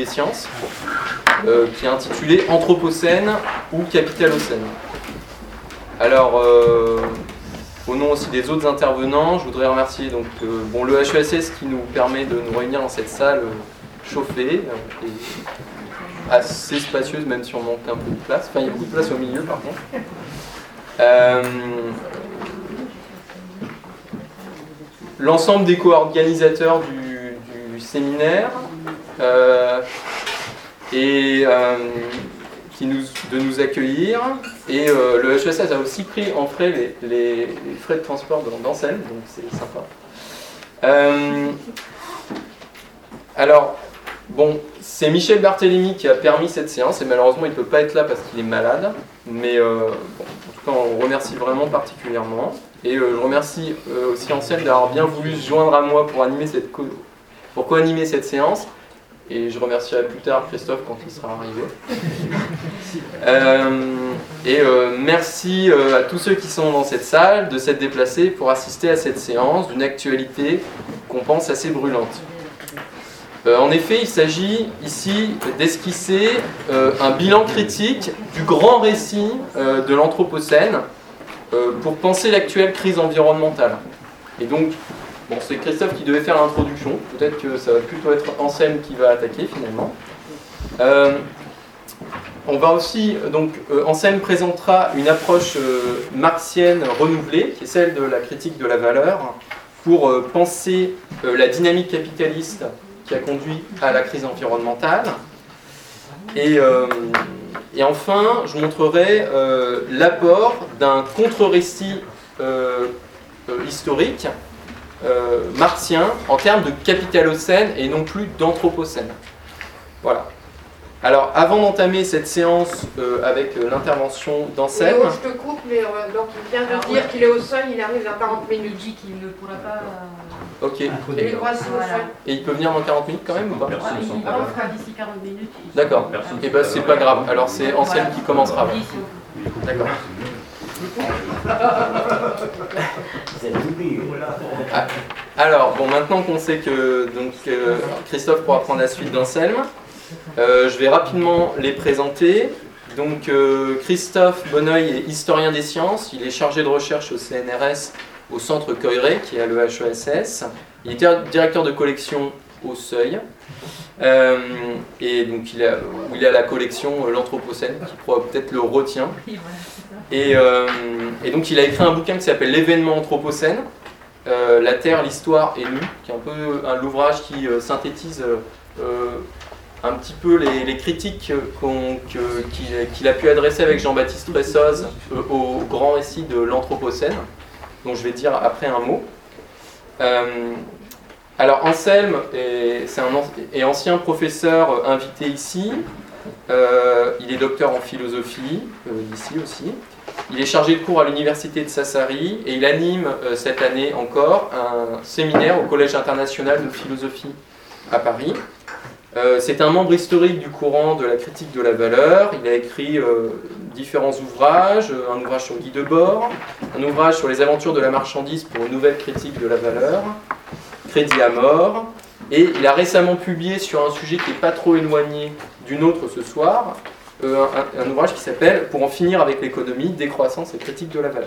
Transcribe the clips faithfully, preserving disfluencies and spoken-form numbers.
sciences, euh, qui est intitulé Anthropocène ou Capitalocène. Alors, euh, au nom aussi des autres intervenants, je voudrais remercier donc, euh, bon, le H E S S qui nous permet de nous réunir dans cette salle euh, chauffée, euh, et assez spacieuse, même si on manque un peu de place. Enfin, il y a beaucoup de place au milieu, par contre. Euh, L'ensemble des co-organisateurs du, du séminaire euh, et euh, qui nous, de nous accueillir. Et euh, le H E S S a aussi pris en frais les, les, les frais de transport d'Anselme, donc c'est sympa. Euh, alors, bon, c'est Michel Barthélémy qui a permis cette séance, et malheureusement il ne peut pas être là parce qu'il est malade. Mais euh, bon, en tout cas, on remercie vraiment particulièrement. Et euh, je remercie euh, aussi Anselme d'avoir bien voulu se joindre à moi pour animer cette co pour co-animer cette séance. Et je remercierai plus tard Christophe quand il sera arrivé. euh, et euh, merci euh, à tous ceux qui sont dans cette salle de s'être déplacés pour assister à cette séance d'une actualité qu'on pense assez brûlante. Euh, en effet, il s'agit ici d'esquisser euh, un bilan critique du grand récit euh, de l'Anthropocène euh, pour penser l'actuelle crise environnementale. Et donc, bon, c'est Christophe qui devait faire l'introduction. Peut-être que ça va plutôt être Anselme qui va attaquer finalement. Euh, on va aussi, donc, euh, Anselme présentera une approche euh, marxienne renouvelée, qui est celle de la critique de la valeur, pour euh, penser euh, la dynamique capitaliste qui a conduit à la crise environnementale. Et, euh, et enfin, je montrerai euh, l'apport d'un contre-récit euh, euh, historique euh, marxien en termes de capitalocène et non plus d'anthropocène. Voilà. Alors, avant d'entamer cette séance euh, avec euh, l'intervention d'Anselme... Léo, je te coupe, mais euh, donc il vient de Alors, dire ouais. qu'il est au sol, il arrive dans quarante minutes. Il dit qu'il ne pourra pas... Euh... Ok. Il est droit sur le Voilà. sol. Et il peut venir dans quarante minutes quand même ou pas? Ah, il dit, on fera d'ici quarante minutes. D'accord. Et ben c'est pas grave. Alors c'est Anselme qui commencera. D'ici au- D'accord. Ah, alors, bon, maintenant qu'on sait que donc, euh, Christophe pourra prendre la suite d'Anselme, euh, je vais rapidement les présenter. Donc, euh, Christophe Bonneuil est historien des sciences, il est chargé de recherche au C N R S au centre Coeuré, qui est à l'E H E S S. Il est directeur de collection au Seuil. Euh, et donc, il, a, il est à la collection euh, L'Anthropocène, qui peut-être le retient. Et, euh, et donc il a écrit un bouquin qui s'appelle L'événement Anthropocène, euh, La Terre, l'Histoire et nous, qui est un peu un l'ouvrage qui euh, synthétise euh, un petit peu les, les critiques qu'on, que, qu'il, qu'il a pu adresser avec Jean-Baptiste Ressoz euh, au grand récit de l'Anthropocène, dont je vais dire après un mot. Euh, alors Anselme est, c'est un, est ancien professeur invité ici. Euh, il est docteur en philosophie, euh, ici aussi. Il est chargé de cours à l'université de Sassari et il anime euh, cette année encore un séminaire au Collège international de philosophie à Paris. Euh, c'est un membre historique du courant de la critique de la valeur. Il a écrit euh, différents ouvrages, un ouvrage sur Guy Debord, un ouvrage sur les aventures de la marchandise pour une nouvelle critique de la valeur, Crédit à mort. Et il a récemment publié sur un sujet qui n'est pas trop éloigné d'une autre ce soir, euh, un, un ouvrage qui s'appelle « Pour en finir avec l'économie, décroissance et critique de la valeur ».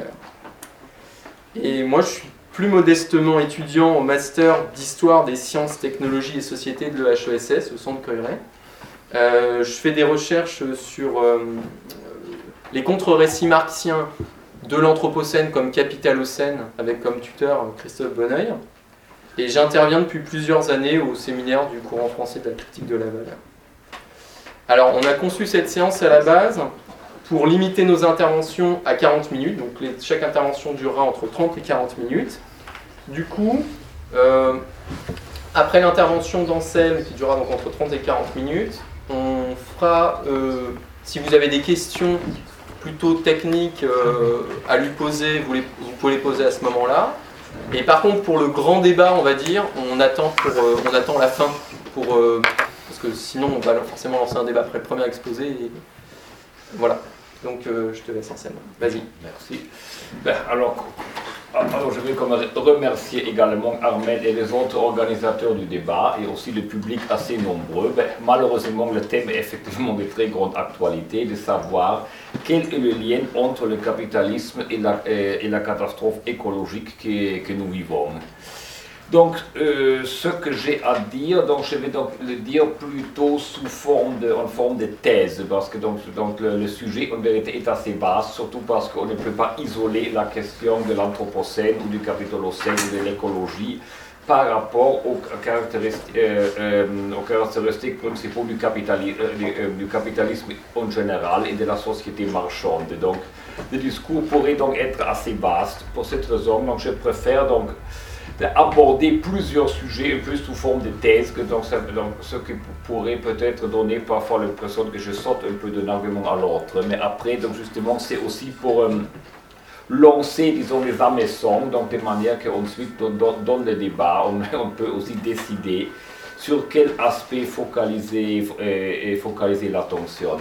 Et moi, je suis plus modestement étudiant au master d'histoire des sciences, technologies et sociétés de l'E H E S S, au centre Coeuré. Euh, je fais des recherches sur euh, les contre-récits marxiens de l'Anthropocène comme capitalocène, avec comme tuteur Christophe Bonneuil. Et j'interviens depuis plusieurs années au séminaire du courant français de la critique de la valeur. Alors, on a conçu cette séance à la base pour limiter nos interventions à quarante minutes. Donc, les, chaque intervention durera entre trente et quarante minutes. Du coup, euh, après l'intervention d'Anselme, qui durera donc entre trente et quarante minutes, on fera, euh, si vous avez des questions plutôt techniques euh, à lui poser, vous, les, vous pouvez les poser à ce moment-là. Et par contre, pour le grand débat, on va dire, on attend, pour, euh, on attend la fin, pour, euh, parce que sinon on va forcément lancer un débat après le premier exposé. Et voilà, donc euh, je te laisse Anselme. Vas-y. Merci. Ben, alors, Alors, je vais remercier également Armel et les autres organisateurs du débat et aussi le public assez nombreux. Ben, malheureusement, le thème est effectivement de très grande actualité, de savoir quel est le lien entre le capitalisme et la, et la catastrophe écologique que, que nous vivons. Donc, euh, ce que j'ai à dire, donc, je vais donc le dire plutôt sous forme de, en forme de thèse, parce que donc, donc le, le sujet en vérité est assez vaste, surtout parce qu'on ne peut pas isoler la question de l'anthropocène ou du capitolocène ou de l'écologie par rapport aux caractéristiques, euh, euh, aux caractéristiques principaux du, capitali euh, du, euh, du capitalisme en général et de la société marchande. Donc, le discours pourrait donc être assez vaste. Pour cette raison, donc, je préfère donc aborder plusieurs sujets un peu sous forme de thèse, que donc, ça, donc, ce qui pourrait peut-être donner parfois l'impression que je saute un peu d'un argument à l'autre. Mais après, donc justement, c'est aussi pour euh, lancer, disons, les hameçons, donc de manière qu'ensuite, dans, dans le débat, on, on peut aussi décider sur quel aspect focaliser, et, et focaliser l'attention.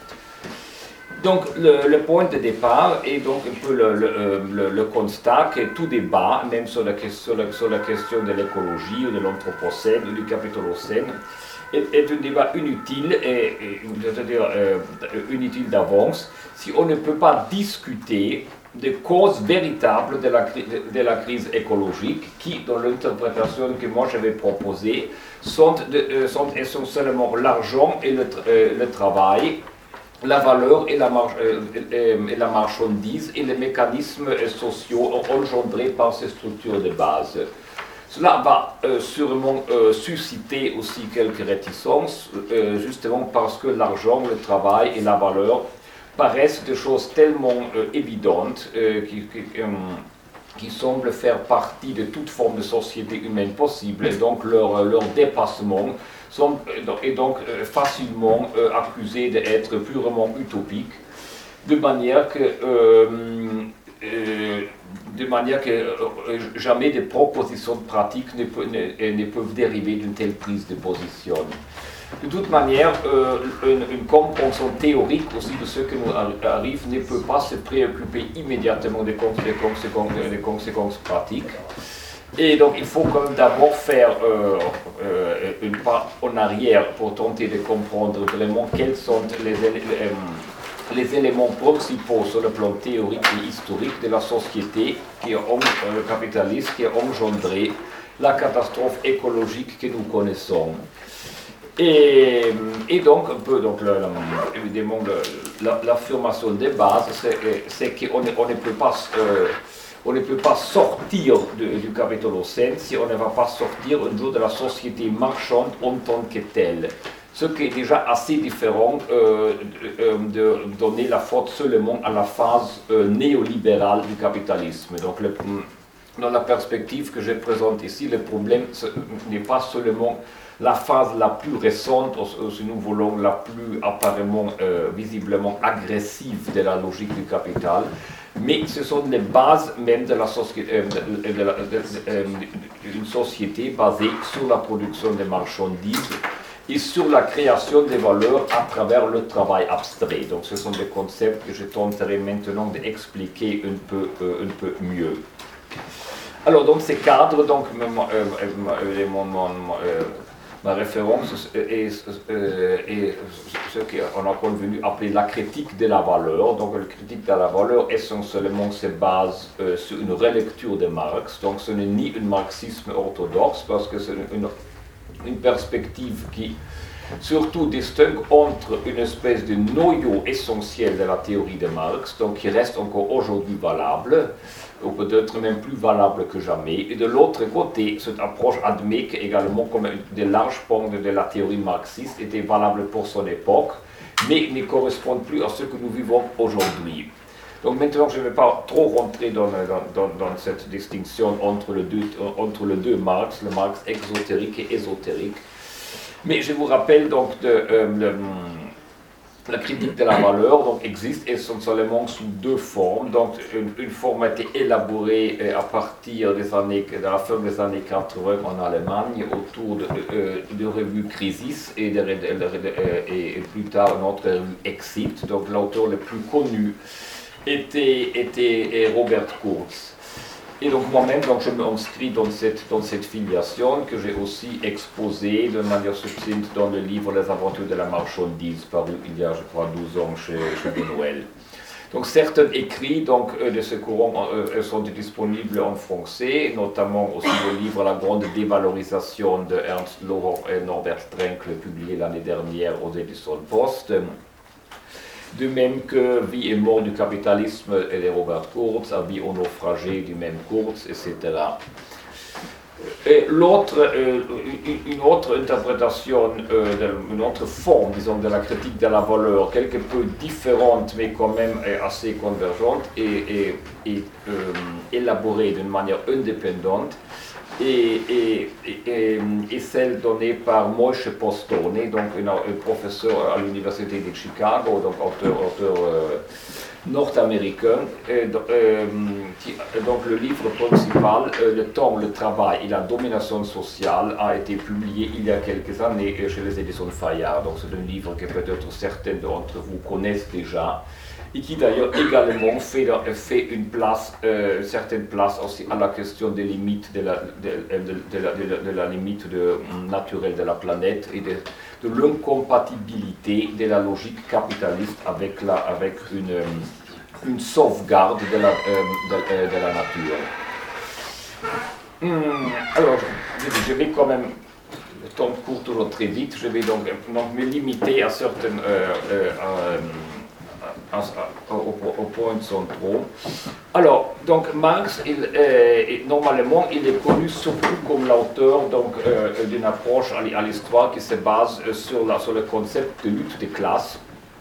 Donc le, le point de départ est donc un peu le, le, le, le constat que tout débat, même sur la, sur la, sur la question de l'écologie ou de l'anthropocène ou du capitolocène, est, est un débat inutile, et, et, c'est-à-dire euh, inutile d'avance, si on ne peut pas discuter des causes véritables de la, de, de la crise écologique, qui, dans l'interprétation que moi je vais proposer, sont, de, euh, sont essentiellement l'argent et le, euh, le travail, la valeur et la, mar euh, et la marchandise et les mécanismes sociaux engendrés par ces structures de base. Cela va euh, sûrement euh, susciter aussi quelques réticences, euh, justement parce que l'argent, le travail et la valeur paraissent des choses tellement euh, évidentes euh, qui, qui, euh, qui semblent faire partie de toute forme de société humaine possible, et donc leur, leur dépassement sont, est donc euh, facilement euh, accusés d'être purement utopiques, de manière que, euh, euh, de manière que euh, jamais des propositions pratiques ne, ne, ne peuvent dériver d'une telle prise de position. De toute manière, euh, une, une compréhension théorique aussi de ce qui nous arrive ne peut pas se préoccuper immédiatement des conséquences, des conséquences pratiques. Et donc il faut quand même d'abord faire euh, euh, une pas en arrière pour tenter de comprendre vraiment quels sont les, les, les éléments principaux sur le plan théorique et historique de la société qui est, euh, capitaliste qui a engendré la catastrophe écologique que nous connaissons. Et, et donc, un peu, donc, le, le, évidemment, l'affirmation de base, c'est qu'on ne, on ne peut pas, euh, on ne peut pas sortir de, du capitolocène si on ne va pas sortir un jour de la société marchande en tant que telle. Ce qui est déjà assez différent euh, de, de donner la faute seulement à la phase euh, néolibérale du capitalisme. Donc, le, dans la perspective que je présente ici, le problème n'est pas seulement la phase la plus récente, si nous voulons, la plus apparemment, euh, visiblement agressive de la logique du capital, mais ce sont les bases même de la société, euh, de, de la, de, euh, d'une société basée sur la production de marchandises et sur la création des valeurs à travers le travail abstrait. Donc ce sont des concepts que je tenterai maintenant d'expliquer un peu, euh, un peu mieux. Alors dans ces cadres, donc, euh, euh, mon, mon, euh, ma référence est, est, est ce qu'on a convenu appeler la critique de la valeur. Donc la critique de la valeur essentiellement se base euh, sur une relecture de Marx. Donc ce n'est ni un marxisme orthodoxe, parce que c'est une, une perspective qui surtout distingue entre une espèce de noyau essentiel de la théorie de Marx, donc qui reste encore aujourd'hui valable, ou peut-être même plus valable que jamais. Et de l'autre côté, cette approche admet qu'également, comme de larges pans de la théorie marxiste était valable pour son époque, mais ne correspond plus à ce que nous vivons aujourd'hui. Donc maintenant, je ne vais pas trop rentrer dans, dans, dans cette distinction entre les deux, entre les deux Marx, le Marx exotérique et ésotérique. Mais je vous rappelle donc de, euh, le, la critique de la valeur donc, existe essentiellement sous deux formes. Donc, une, une forme a été élaborée à partir des années, de la fin des années quatre-vingts en Allemagne, autour de, de, de revue Crisis et, de, de, de, et plus tard une autre revue Exit. Donc, l'auteur le plus connu était, était Robert Kurz. Et donc moi-même, donc, je m'inscris dans cette, dans cette filiation que j'ai aussi exposée de manière succincte dans le livre Les aventures de la marchandise, paru il y a, je crois, douze ans chez, chez Noël. Donc certains écrits donc, de ce courant euh, sont disponibles en français, notamment aussi le livre La grande dévalorisation de Ernst Locher et Norbert Strenkl, publié l'année dernière aux éditions Post. De même que Vie et mort du capitalisme et de Robert Kurz, Avis aux naufragés du même Kurz, et cetera. Et l'autre, euh, une autre interprétation, euh, de, une autre forme, disons, de la critique de la valeur, quelque peu différente, mais quand même assez convergente et, et, et euh, élaborée d'une manière indépendante, et, et, et, et celle donnée par Moshe Postone, donc un, un professeur à l'université de Chicago, donc auteur, auteur euh, nord-américain. Et, euh, qui, donc le livre principal, euh, Le temps, le travail et la domination sociale, a été publié il y a quelques années chez les éditions Fayard. Donc c'est un livre que peut-être certains d'entre vous connaissent déjà, et qui d'ailleurs également fait, fait une place, euh, une certaine place aussi à la question des limites de la, de, de, de la, de la, de la limite de, naturelle de la planète et de, de l'incompatibilité de la logique capitaliste avec, la, avec une, une sauvegarde de la, de, de la nature. Hum, alors, je, je vais quand même, le temps court toujours très vite, je vais donc, donc me limiter à certaines... Euh, euh, euh, Au, au point centraux. Alors, donc Marx, il, euh, normalement, il est connu surtout comme l'auteur donc, euh, d'une approche à l'histoire qui se base sur, la, sur le concept de lutte des classes.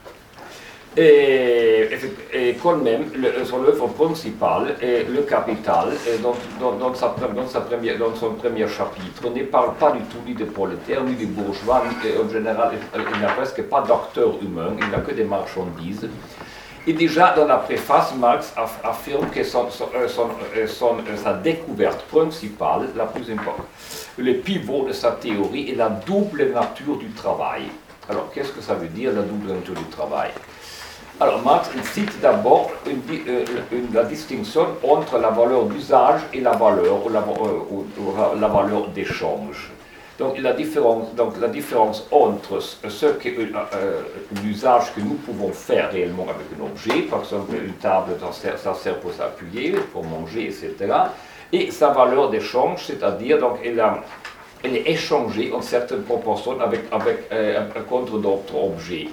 Et, et quand même, le, son œuvre principale, est Le Capital, et dans, dans, dans, sa, dans, sa première, dans son premier chapitre, ne parle pas du tout ni des prolétaires, ni des bourgeois, ni, en général, il n'y a presque pas d'acteurs humains, il n'y a que des marchandises. Et déjà dans la préface, Marx affirme que son, son, son, son, sa découverte principale, la plus importante, le pivot de sa théorie est la double nature du travail. Alors, qu'est-ce que ça veut dire, la double nature du travail? Alors, Marx il cite d'abord une, une, la distinction entre la valeur d'usage et la valeur, ou la, ou, ou la valeur d'échange. Donc la, différence, donc, la différence entre ce que euh, l'usage que nous pouvons faire réellement avec un objet, par exemple une table, ça sert, ça sert pour s'appuyer, pour manger, et cetera, et sa valeur d'échange, c'est-à-dire donc elle, a, elle est échangée en certaines proportions avec, avec, euh, contre d'autres objets.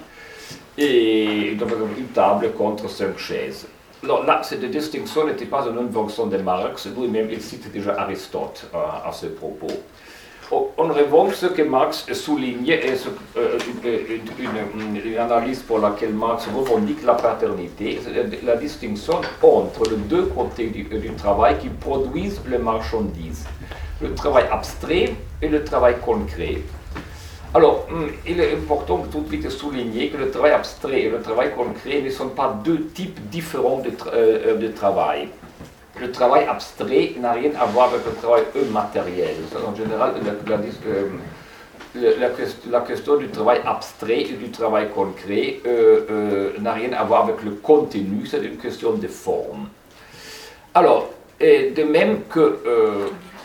Et donc une table contre cinq chaises. Alors là, cette distinction n'était pas une invention de Marx, lui-même il cite déjà Aristote euh, à ce propos. En revanche, ce que Marx souligne est ce, euh, une, une, une analyse pour laquelle Marx revendique la paternité, c'est la, la distinction entre les deux côtés du, du travail qui produisent les marchandises, le travail abstrait et le travail concret. Alors, il est important tout de suite souligner que le travail abstrait et le travail concret ne sont pas deux types différents de, tra euh, de travail. Le travail abstrait n'a rien à voir avec le travail matériel. En général, la, la, la, la question du travail abstrait et du travail concret euh, euh, n'a rien à voir avec le contenu, c'est une question de forme. Alors, et de même que... Euh,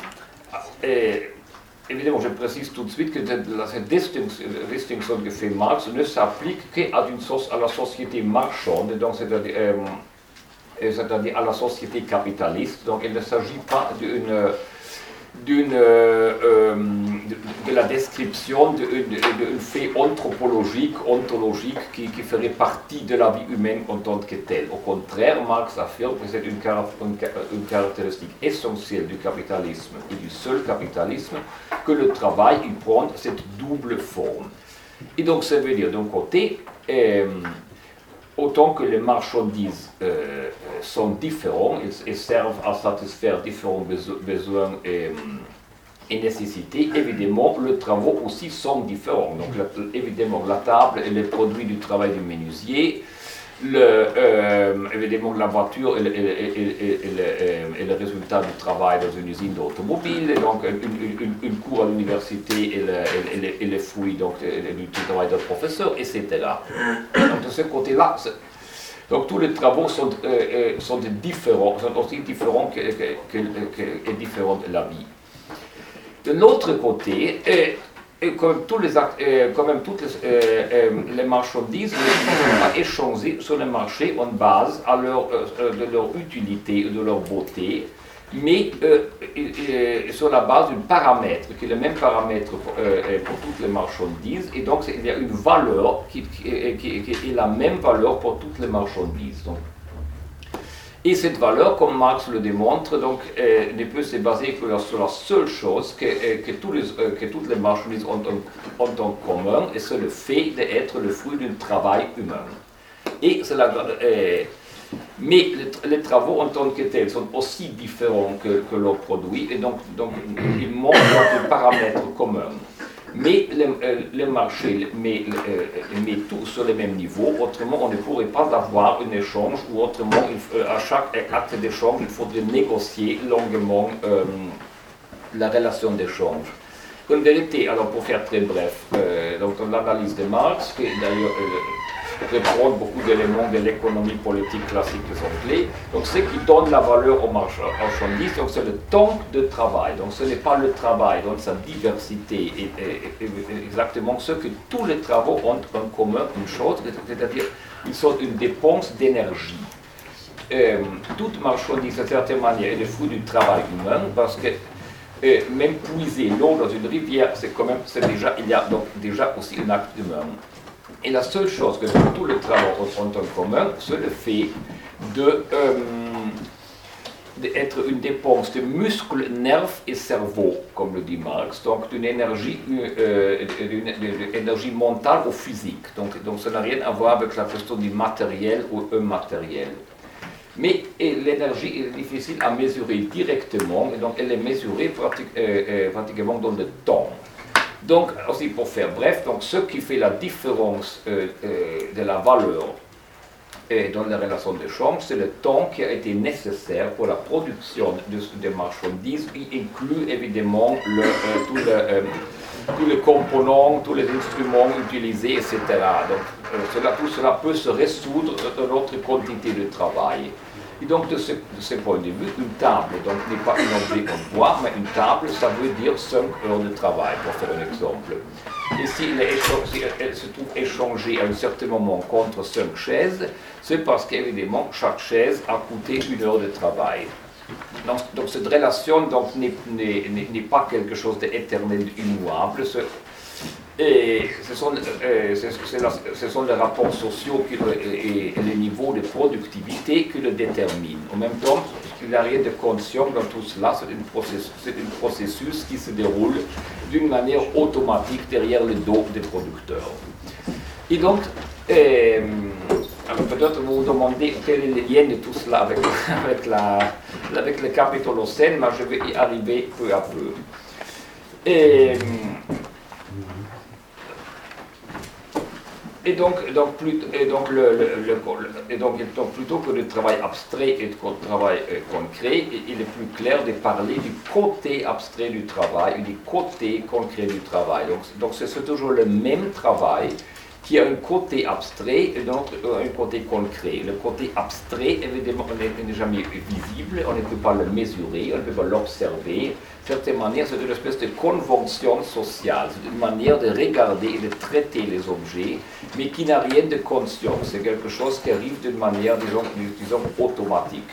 et, évidemment, je précise tout de suite que cette distinction que fait Marx ne s'applique qu'à la société marchande, donc c'est-à-dire euh, c'est-à-dire à la société capitaliste. Donc il ne s'agit pas d'une, d'une, euh, de, de la description d'un fait anthropologique, ontologique qui, qui ferait partie de la vie humaine en tant que telle. Au contraire, Marx affirme que c'est une, une caractéristique essentielle du capitalisme et du seul capitalisme que le travail il prend cette double forme. Et donc ça veut dire d'un côté, euh, autant que les marchandises euh, sont différents et, et servent à satisfaire différents besoins et, et nécessités, évidemment, les travaux aussi sont différents. Donc, la, évidemment, la table et les produits du travail du menuisier, le, euh, évidemment, la voiture et le, et, et, et, et, le, et le résultat du travail dans une usine d'automobile, donc une, une, une cour à l'université et, le, et, les, et les fruits donc, du travail d'un professeur, et cetera. Donc, de ce côté-là, Donc tous les travaux sont, euh, sont différents, sont aussi différents que, que, que, que, que différents de la vie. De l'autre côté, euh, et comme, tous les, euh, quand même toutes les, euh, euh, les marchandises ne sont pas échangées sur le marché en base à leur, euh, de leur utilité, de leur beauté, mais euh, euh, sur la base d'un paramètre, qui est le même paramètre pour, euh, pour toutes les marchandises, et donc il y a une valeur qui, qui, qui, qui est la même valeur pour toutes les marchandises. Donc, et cette valeur, comme Marx le démontre, donc, euh, ne peut se baser que sur la seule chose que, euh, que, tous les, euh, que toutes les marchandises ont, ont en commun, et c'est le fait d'être le fruit d'un travail humain. Et c'est la, euh, mais les, les travaux en tant que tels sont aussi différents que, que leurs produits, et donc, donc ils montrent des paramètres communs. Mais les, les marchés met, met tout sur le même niveau, autrement on ne pourrait pas avoir un échange, ou autrement à chaque acte d'échange il faudrait négocier longuement euh, la relation d'échange. En vérité, alors pour faire très bref, euh, donc dans l'analyse de Marx, qui d'ailleurs euh, reprend beaucoup d'éléments de l'économie politique classique des Anglais, donc ce qui donne la valeur aux marchandises, donc c'est le temps de travail. Donc ce n'est pas le travail dans sa diversité, et, et, et exactement ce que tous les travaux ont en commun, une chose, c'est-à-dire ils sont une dépense d'énergie. Euh, toute marchandise, d'une certaine manière, est le fruit du travail humain, parce que euh, même puiser l'eau dans une rivière, c'est quand même, c'est déjà, il y a donc déjà aussi un acte humain. Et la seule chose que tous les travaux ont en commun, c'est le fait de, euh, d'être une dépense de muscles, nerfs et cerveau, comme le dit Marx, donc d'une énergie, euh, d'une, d'une énergie mentale ou physique. Donc, donc ça n'a rien à voir avec la question du matériel ou immatériel. Mais l'énergie est difficile à mesurer directement, et donc elle est mesurée pratique, euh, euh, pratiquement dans le temps. Donc, aussi pour faire bref, donc ce qui fait la différence euh, euh, de la valeur euh, dans les relations d'échange, c'est le temps qui a été nécessaire pour la production de, de marchandises, qui inclut évidemment le, euh, tout le, euh, tous les composants, tous les instruments utilisés, et cetera. Donc, euh, cela, tout cela peut se résoudre dans notre quantité de travail. Et donc, de ce, de ce point de vue, une table donc, n'est pas un objet en bois, mais une table, ça veut dire cinq heures de travail, pour faire un exemple. Et si elle, si elle se trouve échangée à un certain moment contre cinq chaises, c'est parce qu'évidemment, chaque chaise a coûté une heure de travail. Donc, donc cette relation donc, n'est, n'est, n'est pas quelque chose d'éternel, immuable. Ce, et ce sont, euh, c'est, c'est la, ce sont les rapports sociaux qui, et, et les niveaux de productivité qui le déterminent. En même temps, il n'y a rien de conscient dans tout cela, c'est un processus, c'est un processus qui se déroule d'une manière automatique derrière le dos des producteurs. Et donc, euh, alors peut-être vous vous demandez quel est le lien de tout cela avec, avec, la, avec le Capitolocène, mais je vais y arriver peu à peu. Et, Et donc, donc, plus, et donc, le, le, le, et donc, donc plutôt que de travail abstrait et de travail euh, concret, il est plus clair de parler du côté abstrait du travail et du côté concret du travail. Donc, donc c'est toujours le même travail qui a un côté abstrait et donc un côté concret. Le côté abstrait, évidemment, n'est jamais visible, on ne peut pas le mesurer, on ne peut pas l'observer. De certaine manière, c'est une espèce de convention sociale, c'est une manière de regarder et de traiter les objets, mais qui n'a rien de conscient. C'est quelque chose qui arrive d'une manière, disons, disons automatique.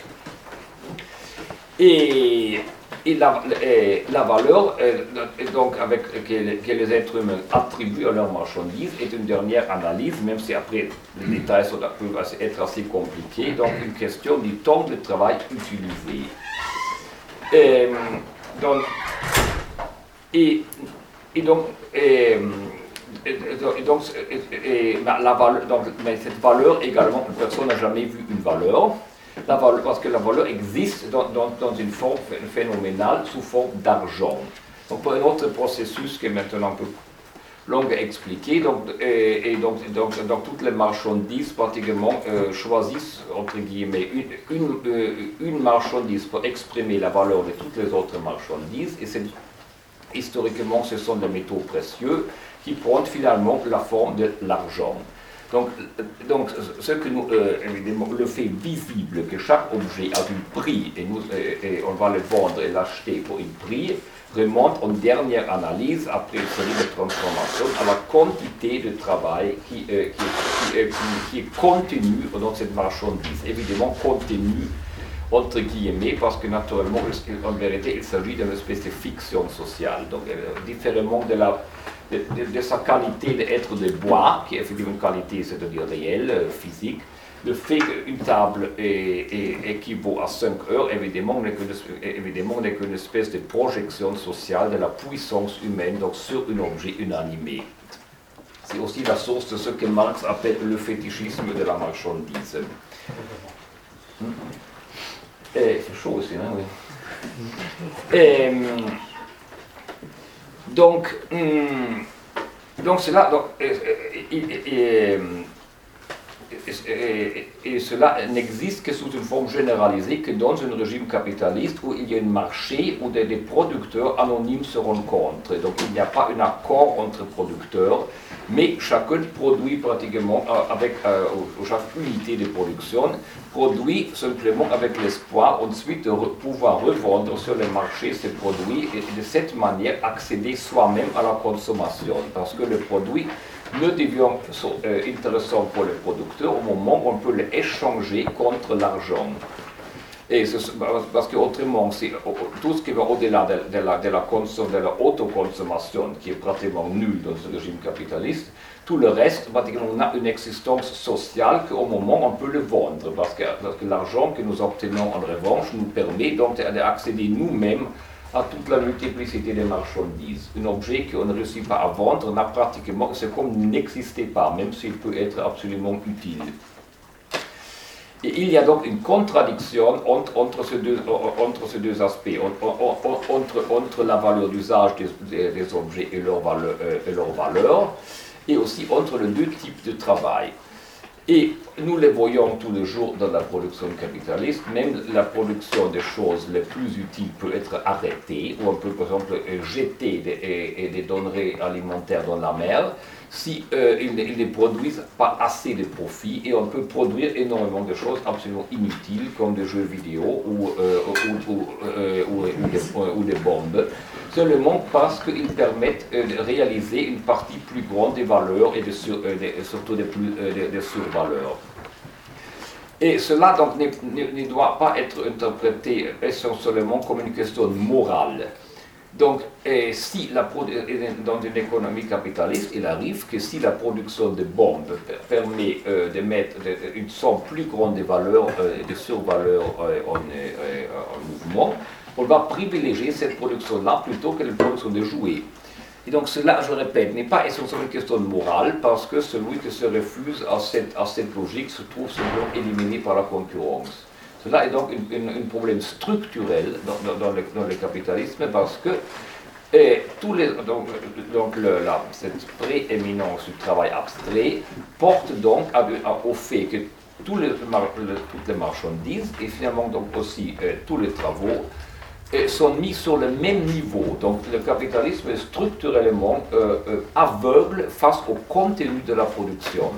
Et, et, la, et la valeur euh, donc avec, que, que les êtres humains attribuent à leurs marchandises est une dernière analyse, même si après les détails sont, peuvent être assez compliqués, donc une question du temps de travail utilisé. Et, donc, et, et donc, et, et, et donc, et, la valeur, donc, mais cette valeur également, personne n'a jamais vu une valeur. La valeur, parce que la valeur existe dans, dans, dans une forme phénoménale sous forme d'argent. Donc pour un autre processus qui est maintenant un peu long à expliquer, donc, et, et donc, donc, donc toutes les marchandises pratiquement euh, choisissent entre guillemets une, une, euh, une marchandise pour exprimer la valeur de toutes les autres marchandises, et c'est, historiquement ce sont des métaux précieux qui prennent finalement la forme de l'argent. Donc, donc ce que nous, euh, évidemment, le fait visible que chaque objet a un prix et, nous, et, et on va le vendre et l'acheter pour un prix, remonte en dernière analyse, après une série de transformations, à la quantité de travail qui, euh, qui, qui, euh, qui, qui est contenue dans cette marchandise. Évidemment, contenue entre guillemets, parce que naturellement, en vérité, il s'agit d'une espèce de fiction sociale. Donc, euh, différemment de, la, de, de, de sa qualité d'être de bois, qui est effectivement une qualité, c'est-à-dire réelle, euh, physique, le fait qu'une table est, est, équivaut à cinq heures, évidemment, n'est qu'une, évidemment, n'est qu'une espèce de projection sociale de la puissance humaine donc, sur un objet inanimé. C'est aussi la source de ce que Marx appelle le fétichisme de la marchandise. Hmm. Et c'est chaud aussi, hein, oui. Et, donc, hum, donc cela, donc, et, et, et, et, et cela n'existe que sous une forme généralisée que dans un régime capitaliste où il y a un marché où des, des producteurs anonymes se rencontrent. Donc il n'y a pas un accord entre producteurs, mais chacun produit pratiquement avec euh, chaque unité de production, produit simplement avec l'espoir ensuite de re- pouvoir revendre sur le marché ces produits et de cette manière accéder soi-même à la consommation. Parce que le produit ne devient euh, intéressant pour le producteur au moment où on peut l'échanger contre l'argent. Et parce qu'autrement, c'est tout ce qui va au-delà de, de, la, de, la de la autoconsommation, qui est pratiquement nulle dans ce régime capitaliste, tout le reste, pratiquement, on a une existence sociale qu'au moment on peut le vendre, parce que, parce que l'argent que nous obtenons en revanche nous permet donc d'accéder nous-mêmes à toute la multiplicité des marchandises. Un objet qu'on ne réussit pas à vendre n'a pratiquement, c'est comme n'existait pas, même s'il peut être absolument utile. Et il y a donc une contradiction entre, entre, ces, deux, entre ces deux aspects, entre, entre, entre la valeur d'usage des, des, des objets et leur, valeur, euh, et leur valeur, et aussi entre les deux types de travail. Et nous les voyons tous les jours dans la production capitaliste, même la production des choses les plus utiles peut être arrêtée, ou on peut par exemple jeter des, des denrées alimentaires dans la mer, si euh, ils, ils ne produisent pas assez de profit, et on peut produire énormément de choses absolument inutiles, comme des jeux vidéo ou, euh, ou, ou, euh, ou, ou, des, ou des bombes, seulement parce qu'ils permettent euh, de réaliser une partie plus grande des valeurs et, de sur, euh, de, surtout des, plus, euh, des, des survaleurs. Et cela donc ne, ne, ne doit pas être interprété essentiellement comme une question morale. Donc, et si la, dans une économie capitaliste, il arrive que si la production de bombes permet euh, de mettre une somme plus grande de valeurs, euh, de survaleurs euh, en, euh, en mouvement, on va privilégier cette production-là plutôt que la production de jouets. Et donc cela, je répète, n'est pas essentiellement une question morale, parce que celui qui se refuse à cette, à cette logique se trouve simplement éliminé par la concurrence. Cela est donc un problème structurel dans, dans, dans, le, dans le capitalisme, parce que et tous les, donc, donc le, la, cette prééminence du travail abstrait porte donc à, à, au fait que tous les, le, toutes les marchandises, et finalement donc aussi euh, tous les travaux, sont mis sur le même niveau. Donc le capitalisme est structurellement euh, euh, aveugle face au contenu de la production.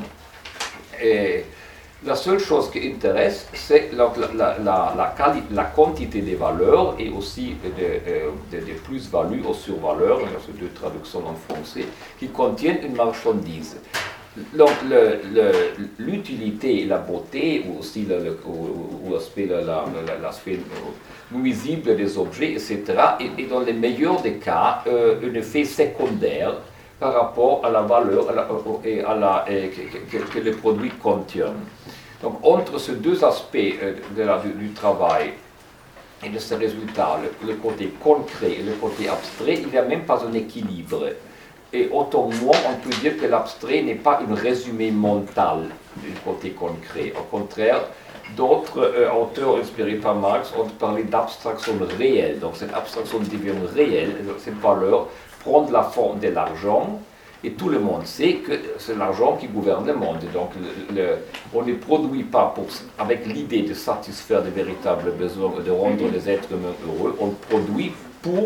Et la seule chose qui intéresse, c'est la, la, la, la, quali- la quantité des valeurs et aussi des de, de, de plus-values aux survaleurs, il y a ces deux traductions en français, qui contiennent une marchandise. Donc le, le, l'utilité et la beauté, ou aussi le, le, ou, ou l'aspect, la, la, l'aspect nuisible des objets, et cetera, est, est dans les meilleurs des cas euh, un effet secondaire par rapport à la valeur à la, et à la, et, que, que, que les produits contiennent. Donc entre ces deux aspects euh, de la, du, du travail et de ces résultats, le, le côté concret et le côté abstrait, il n'y a même pas un équilibre. Et autant moins, on peut dire que l'abstrait n'est pas un résumé mental du côté concret. Au contraire, d'autres euh, auteurs inspirés par Marx ont parlé d'abstraction réelle. Donc cette abstraction devient réelle, cette valeur prend la forme de l'argent, et tout le monde sait que c'est l'argent qui gouverne le monde. Donc le, le, on ne produit pas pour, avec l'idée de satisfaire de véritables besoins, de rendre les êtres humains heureux, on produit pour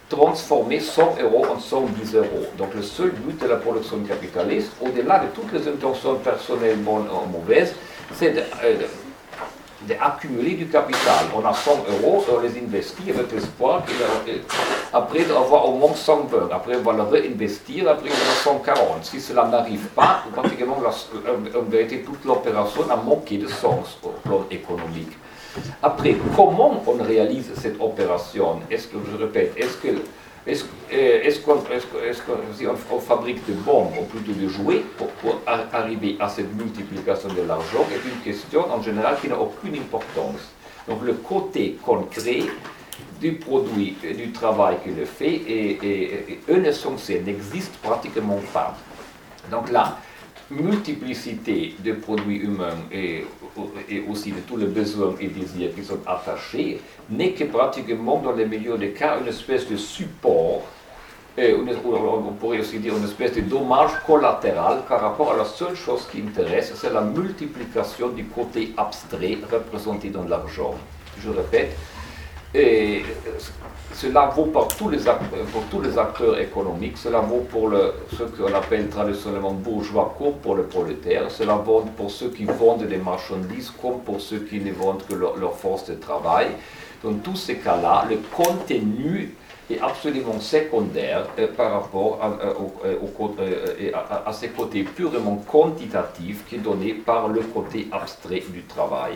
transformer cent euros en cent dix euros. Donc le seul but de la production capitaliste, au-delà de toutes les intentions personnelles bonnes ou mauvaises, c'est de, euh, d'accumuler du capital. On a cent euros, on les investit avec l'espoir qu'après avoir au moins cent vingt, après on va le réinvestir, après on a cent quarante. Si cela n'arrive pas, pratiquement la, en vérité toute l'opération a manqué de sens au plan économique. Après, comment on réalise cette opération? Est-ce que, je répète, est-ce que Est-ce est qu'on est est si on, on fabrique des bombes ou plutôt des jouets pour, pour arriver à cette multiplication de l'argent est une question en général qui n'a aucune importance. Donc le côté concret du produit, du travail qu'il fait est, est, est unessentiel, n'existe pratiquement pas. Donc la multiplicité de produits humains et, et aussi de tous les besoins et désirs qui sont attachés n'est que pratiquement dans les meilleurs des cas une espèce de support, et une, on pourrait aussi dire une espèce de dommage collatéral par rapport à la seule chose qui intéresse, c'est la multiplication du côté abstrait représenté dans l'argent. Je répète, et cela vaut pour tous, les acteurs, pour tous les acteurs économiques, cela vaut pour le, ce qu'on appelle traditionnellement bourgeois comme pour le prolétaire, cela vaut pour ceux qui vendent des marchandises comme pour ceux qui ne vendent que leur, leur force de travail. Dans tous ces cas-là, le contenu est absolument secondaire euh, par rapport à, euh, au, au, euh, à, à ces côtés purement quantitatifs qui est donné par le côté abstrait du travail.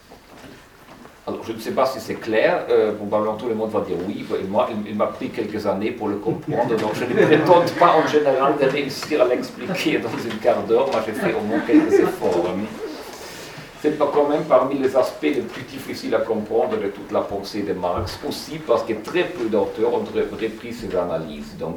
Alors, je ne sais pas si c'est clair, euh, probablement tout le monde va dire oui, et moi, il, il m'a pris quelques années pour le comprendre, donc je ne prétends pas en général de réussir à l'expliquer dans une quart d'heure, moi j'ai fait au moins quelques efforts. C'est quand même parmi les aspects les plus difficiles à comprendre de toute la pensée de Marx, aussi parce que très peu d'auteurs ont repris ces analyses. Donc,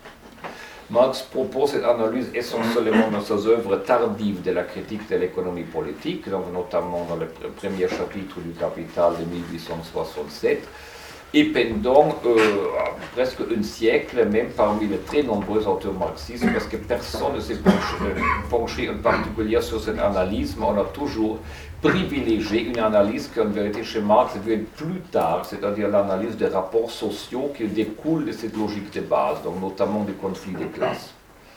Marx propose cette analyse essentiellement dans ses œuvres tardives de la critique de l'économie politique, donc notamment dans le premier chapitre du Capital de mille huit cent soixante-sept, et pendant euh, presque un siècle, même parmi les très nombreux auteurs marxistes, parce que personne ne s'est penché, penché en particulier sur cette analyse, mais on a toujours privilégié une analyse qui en vérité chez Marx vient plus tard, c'est-à-dire l'analyse des rapports sociaux qui découlent de cette logique de base, donc notamment du conflit des classes.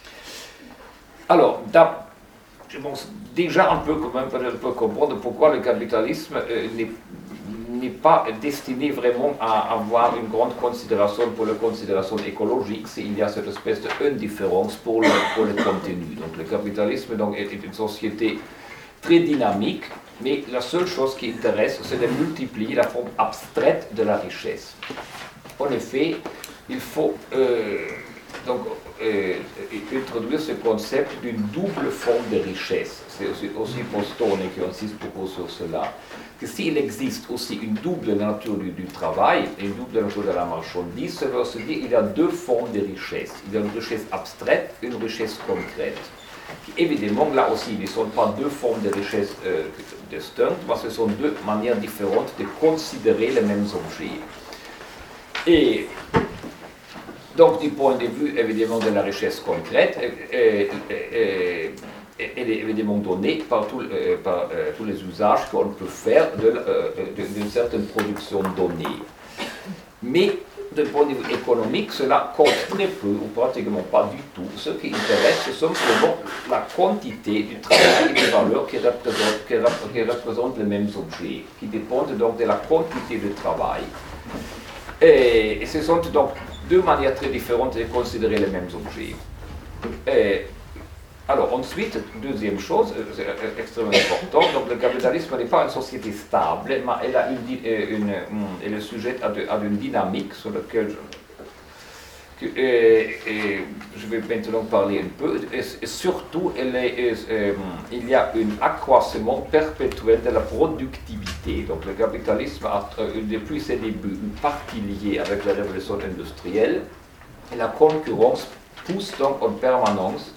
Alors, je pense déjà un peu, quand même, un peu comprendre pourquoi le capitalisme euh, n'est n'est pas destiné vraiment à avoir une grande considération pour la considération écologique s'il y a cette espèce d'indifférence pour le, pour le contenu. Donc le capitalisme donc, est une société très dynamique, mais la seule chose qui intéresse, c'est de multiplier la forme abstraite de la richesse. En effet, il faut euh, donc, euh, introduire ce concept d'une double forme de richesse. C'est aussi, aussi Postone qui insiste beaucoup sur cela. Que s'il existe aussi une double nature du, du travail et une double nature de la marchandise, ça veut se dire qu'il y a deux formes de richesse. Il y a une richesse abstraite et une richesse concrète. Qui, évidemment, là aussi, ils ne sont pas deux formes de richesse euh, distinctes, mais ce sont deux manières différentes de considérer les mêmes objets. Et donc, du point de vue, évidemment, de la richesse concrète, et, et, et, elle est évidemment donnée par, tout, euh, par euh, tous les usages qu'on peut faire d'une euh, certaine production donnée. Mais d'un point de vue économique, cela compte très peu ou pratiquement pas du tout. Ce qui intéresse, c'est simplement la quantité du travail et des valeurs qui représentent, qui, rep qui représentent les mêmes objets, qui dépendent donc de la quantité de travail. Et, et ce sont donc deux manières très différentes de considérer les mêmes objets. Et, alors ensuite, deuxième chose, c'est extrêmement important, donc le capitalisme n'est pas une société stable, mais elle, a une, une, elle est sujette à, de, à une dynamique sur laquelle je, que, et, et je vais maintenant parler un peu, et, et surtout elle est, et, et, il y a un accroissement perpétuel de la productivité. Donc le capitalisme a depuis ses débuts une partie liée avec la révolution industrielle, et la concurrence pousse donc en permanence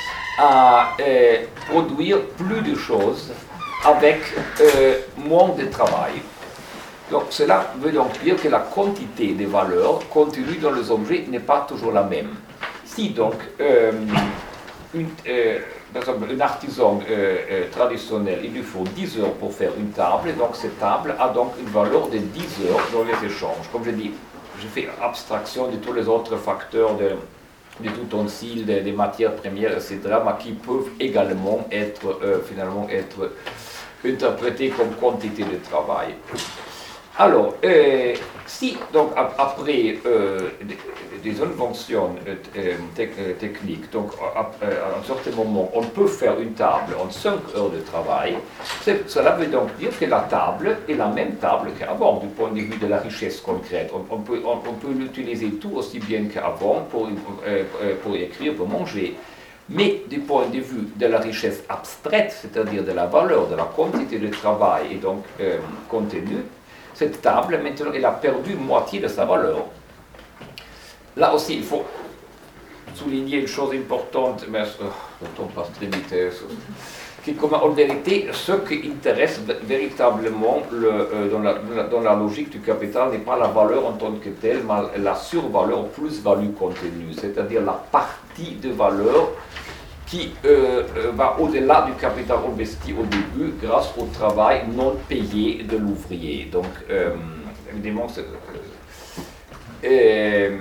à euh, produire plus de choses avec euh, moins de travail. Donc cela veut donc dire que la quantité des valeurs contenues dans les objets n'est pas toujours la même. Si donc euh, une, euh, par exemple, un artisan euh, euh, traditionnel, il lui faut dix heures pour faire une table, et donc cette table a donc une valeur de dix heures dans les échanges. Comme je dis, je fais abstraction de tous les autres facteurs de, de ustensiles, des de matières premières, et cetera, mais qui peuvent également être, euh, finalement, être interprétés comme quantité de travail. Alors, euh, si, donc, ap après euh, des, des inventions euh, te euh, techniques, donc, à, à un certain moment, on peut faire une table en cinq heures de travail, cela veut donc dire que la table est la même table qu'avant, du point de vue de la richesse concrète. On, on peut, on, on peut l'utiliser tout aussi bien qu'avant pour, euh, pour écrire, pour manger. Mais du point de vue de la richesse abstraite, c'est-à-dire de la valeur, de la quantité de travail et donc euh, contenu, cette table, maintenant, elle a perdu moitié de sa valeur. Là aussi, il faut souligner une chose importante, mais euh, le temps passe très vite, qui, comme en vérité, ce qui intéresse véritablement le, euh, dans, la, dans la logique du capital n'est pas la valeur en tant que telle, mais la survaleur plus-value contenue, c'est-à-dire la partie de valeur qui euh, va au-delà du capital investi au début grâce au travail non payé de l'ouvrier. Donc, euh, évidemment, c'est, euh,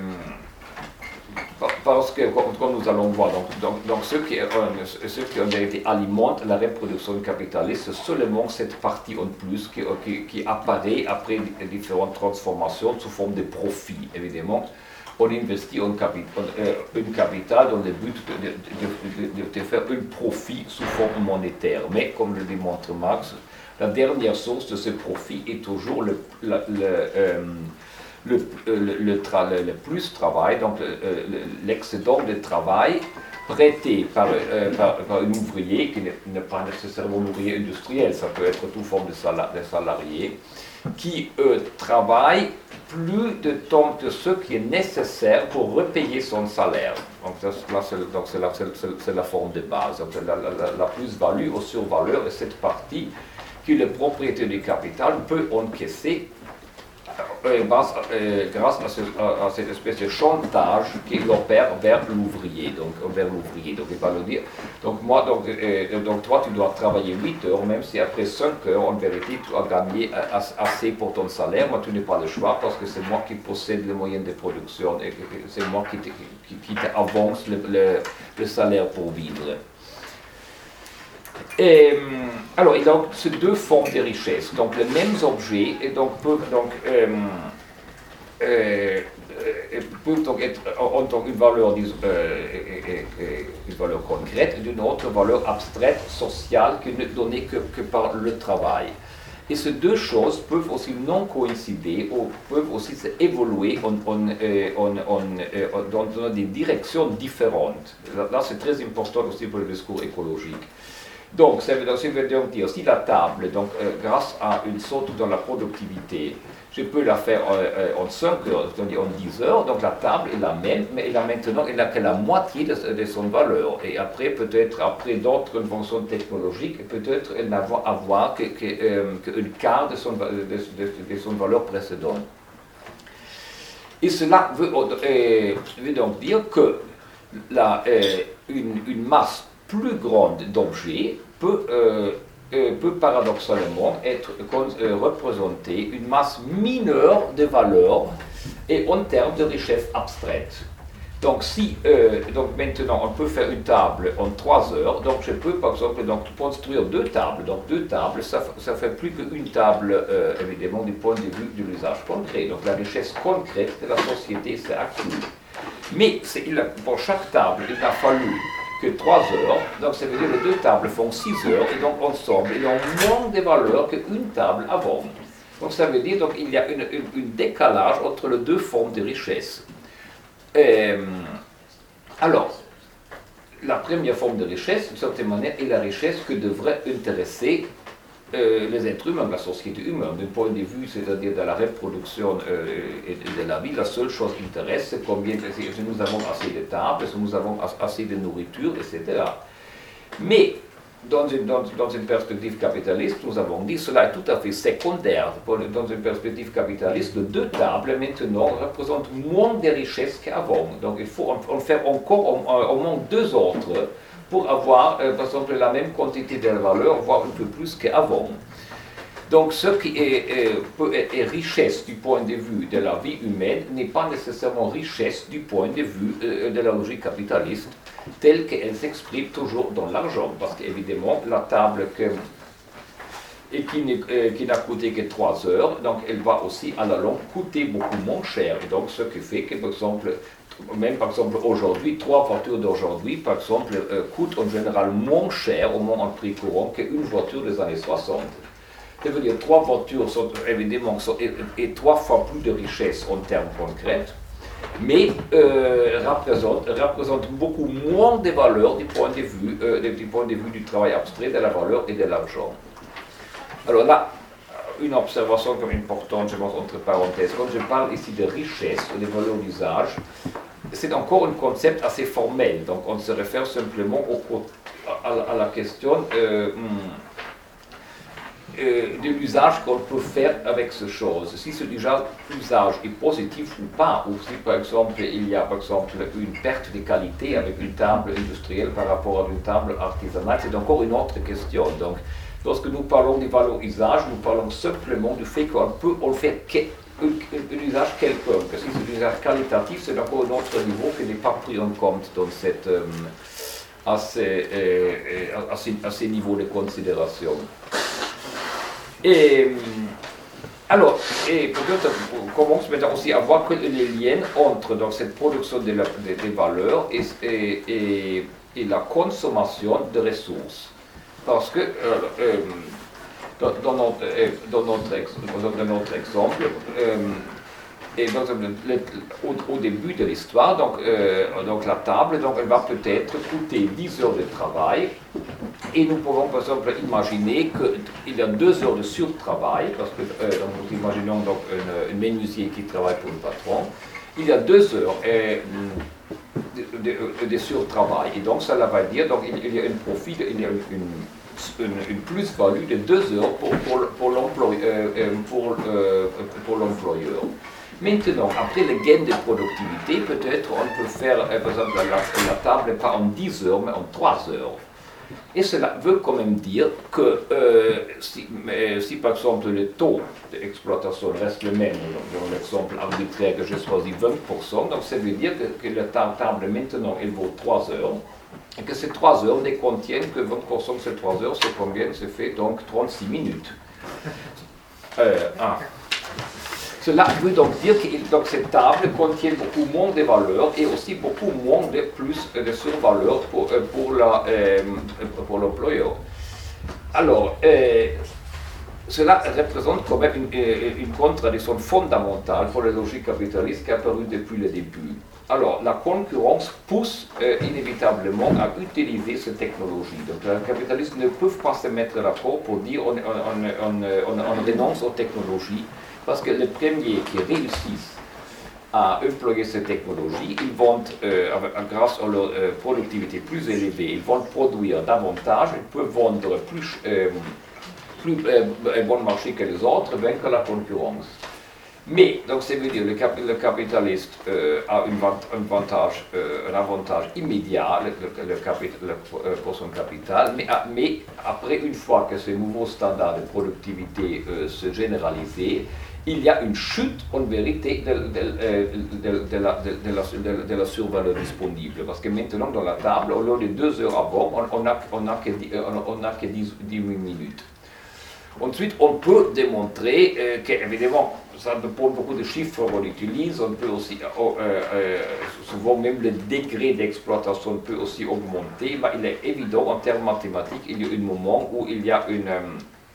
parce que, comme nous allons voir, donc, donc, donc ce, qui, euh, ce qui en vérité alimente la reproduction capitaliste, c'est seulement cette partie en plus qui, qui, qui apparaît après différentes transformations sous forme de profit, évidemment. On investit un capital, un capital dans le but de, de, de, de, de faire un profit sous forme monétaire. Mais, comme le démontre Marx, la dernière source de ce profit est toujours le, le, le, euh, le, le, le, tra, le, le plus travail, donc l'excédent de travail prêté par, euh, par, par un ouvrier, qui n'est pas nécessairement un ouvrier industriel, ça peut être toute forme de, sala, de salarié, qui euh, travaille plus de temps que ce qui est nécessaire pour repayer son salaire. Donc, ça, là, c'est la, la forme de base. Donc, la, la, la plus-value ou survaleur est cette partie que le propriétaire du capital peut encaisser euh, grâce, euh, grâce à, ce, à, à cette espèce de chantage qu'il opère vers l'ouvrier. Donc, vers l'ouvrier. Donc, il va le dire. Donc, moi, donc, euh, donc, toi, tu dois travailler huit heures, même si après cinq heures, en vérité, tu as gagné assez pour ton salaire. Moi, tu n'as pas le choix parce que c'est moi qui possède les moyens de production et c'est moi qui, te, qui, qui t'avance le, le, le salaire pour vivre. Et, alors, il y a donc ces deux formes de richesse. Donc, les mêmes objets et donc, peuvent donc, euh, euh, peuvent donc être en tant qu'une valeur, euh, une valeur concrète et d'une autre valeur abstraite, sociale, qui n'est donnée que, que par le travail. Et ces deux choses peuvent aussi non coïncider ou peuvent aussi évoluer en, en, en, en, dans, dans des directions différentes. Là, là c'est très important aussi pour le discours écologique. Donc, ça veut, ça veut donc dire, si la table, donc, euh, grâce à une saute dans la productivité, je peux la faire euh, en cinq heures, c'est-à-dire en dix heures, donc la table est la même, mais elle a maintenant elle n'a que la moitié de, de son valeur. Et après, peut-être, après d'autres fonctions technologiques, peut-être elle n'a à voir qu'un que, euh, que quart de son, de, de, de son valeur précédente. Et cela veut, euh, veut donc dire que la, euh, une, une masse plus grande d'objets peut, euh, euh, peut paradoxalement être euh, représenter une masse mineure de valeur et en termes de richesse abstraite. Donc, si, euh, donc maintenant on peut faire une table en trois heures, donc je peux par exemple donc, construire deux tables. Donc deux tables, ça, ça fait plus qu'une table euh, évidemment du point de vue de l'usage concret. Donc la richesse concrète de la société s'est accrue. Mais il a, pour chaque table, il a fallu que trois heures, donc ça veut dire que les deux tables font six heures, et donc ensemble, ils ont moins de valeur qu'une table avant. Donc ça veut dire qu'il y a un décalage entre les deux formes de richesse. Euh, alors, la première forme de richesse, d'une certaine manière, est la richesse que devrait intéresser euh, les êtres humains, la société humaine. D'un point de vue, c'est-à-dire de la reproduction euh, et de la vie, la seule chose qui intéresse, c'est combien si nous avons assez de tables, si nous avons assez de nourriture, et cetera. Mais, dans une, dans, dans une perspective capitaliste, nous avons dit cela est tout à fait secondaire. Dans une perspective capitaliste, les deux tables maintenant représentent moins de richesses qu'avant. Donc il faut en, en faire encore au, au moins deux autres pour avoir, euh, par exemple, la même quantité de valeur, voire un peu plus qu'avant. Donc ce qui est, est, peut être est richesse du point de vue de la vie humaine n'est pas nécessairement richesse du point de vue euh, de la logique capitaliste, telle qu'elle s'exprime toujours dans l'argent, parce qu'évidemment la table que, et qui, euh, qui n'a coûté que trois heures, donc elle va aussi à la longue coûter beaucoup moins cher, et donc ce qui fait que par exemple, même par exemple aujourd'hui, trois voitures d'aujourd'hui par exemple euh, coûtent en général moins cher, au moins en prix courant, qu'une voiture des années soixante. Ça veut dire trois voitures sont évidemment sont, et, et trois fois plus de richesse en termes concrets, mais euh, représentent, représentent beaucoup moins de valeurs du point de vue, euh, du point de vue du travail abstrait, de la valeur et de l'argent. Alors là, une observation comme importante, je montre entre parenthèses, quand je parle ici de richesse ou de valeur d'usage, c'est encore un concept assez formel, donc on se réfère simplement au, au, à, à la question euh, Euh, de l'usage qu'on peut faire avec ces choses. Si ce usage est positif ou pas, ou si par exemple il y a par exemple une perte de qualité avec une table industrielle par rapport à une table artisanale, c'est encore une autre question. Donc, lorsque nous parlons de valeur usage, nous parlons simplement du fait qu'on peut en faire un, un usage quelconque. Si c'est un usage qualitatif, c'est encore un autre niveau qui n'est pas pris en compte dans cette, euh, à, ces, euh, à, ces, à ces niveaux de considération. Et alors, et peut-être on commence maintenant aussi à voir quels sont les liens entre donc, cette production de, la, de, de valeurs et, et, et, et la consommation de ressources. Parce que euh, euh, dans, dans, notre, euh, dans, notre ex, dans notre exemple, euh, et donc, le, au, au début de l'histoire, donc, euh, donc la table, donc, elle va peut-être coûter dix heures de travail. Et nous pouvons par exemple imaginer qu'il y a deux heures de surtravail, parce que euh, donc, nous imaginons donc un, un menuisier qui travaille pour le patron. Il y a deux heures euh, de, de, de surtravail. Et donc, cela va dire qu'il il y a un profit, il y a une, une, une plus-value de deux heures pour, pour, pour l'employeur. Euh, pour, euh, pour l'employeur. Maintenant, après le gain de productivité, peut-être on peut faire euh, par exemple la, la table pas en dix heures, mais en trois heures. Et cela veut quand même dire que euh, si, mais, si par exemple le taux d'exploitation reste le même, dans l'exemple arbitraire que j'ai choisi vingt pour cent, donc ça veut dire que, que la table maintenant elle vaut trois heures, et que ces trois heures ne contiennent que vingt pour cent de ces trois heures, c'est combien? Ça fait donc trente-six minutes. Euh, ah. Cela veut donc dire que donc, cette table contient beaucoup moins de valeurs et aussi beaucoup moins de plus de survaleurs pour, pour, la, euh, pour l'employeur. Alors, euh, cela représente quand même une, une contradiction fondamentale pour la logique capitaliste qui est apparue depuis le début. Alors, la concurrence pousse euh, inévitablement à utiliser ces technologies. Donc, les capitalistes ne peuvent pas se mettre d'accord pour dire on, on, on, on, on renonce aux technologies. Parce que les premiers qui réussissent à employer ces technologies, ils vont, euh, grâce à leur euh, productivité plus élevée, ils vont produire davantage, ils peuvent vendre plus, euh, plus euh, bon marché que les autres, vaincre la concurrence. Mais, donc ça veut dire que le, cap le capitaliste euh, a une un, avantage, euh, un avantage immédiat le, le, le capi le, euh, pour son capital, mais, à, mais après, une fois que ce nouveau standard de productivité euh, se généralisait, il y a une chute en vérité de, de, de, de, la, de, de, la, de, de la survaleur disponible. Parce que maintenant, dans la table, au lieu de deux heures avant, on n'a on a que, on a que dix-huit minutes. Ensuite, on peut démontrer euh, qu'évidemment, ça dépend beaucoup de chiffres qu'on utilise, on peut aussi, euh, euh, souvent même le degré d'exploitation peut aussi augmenter, mais il est évident en termes mathématiques, il y a un moment où il y a une... Euh,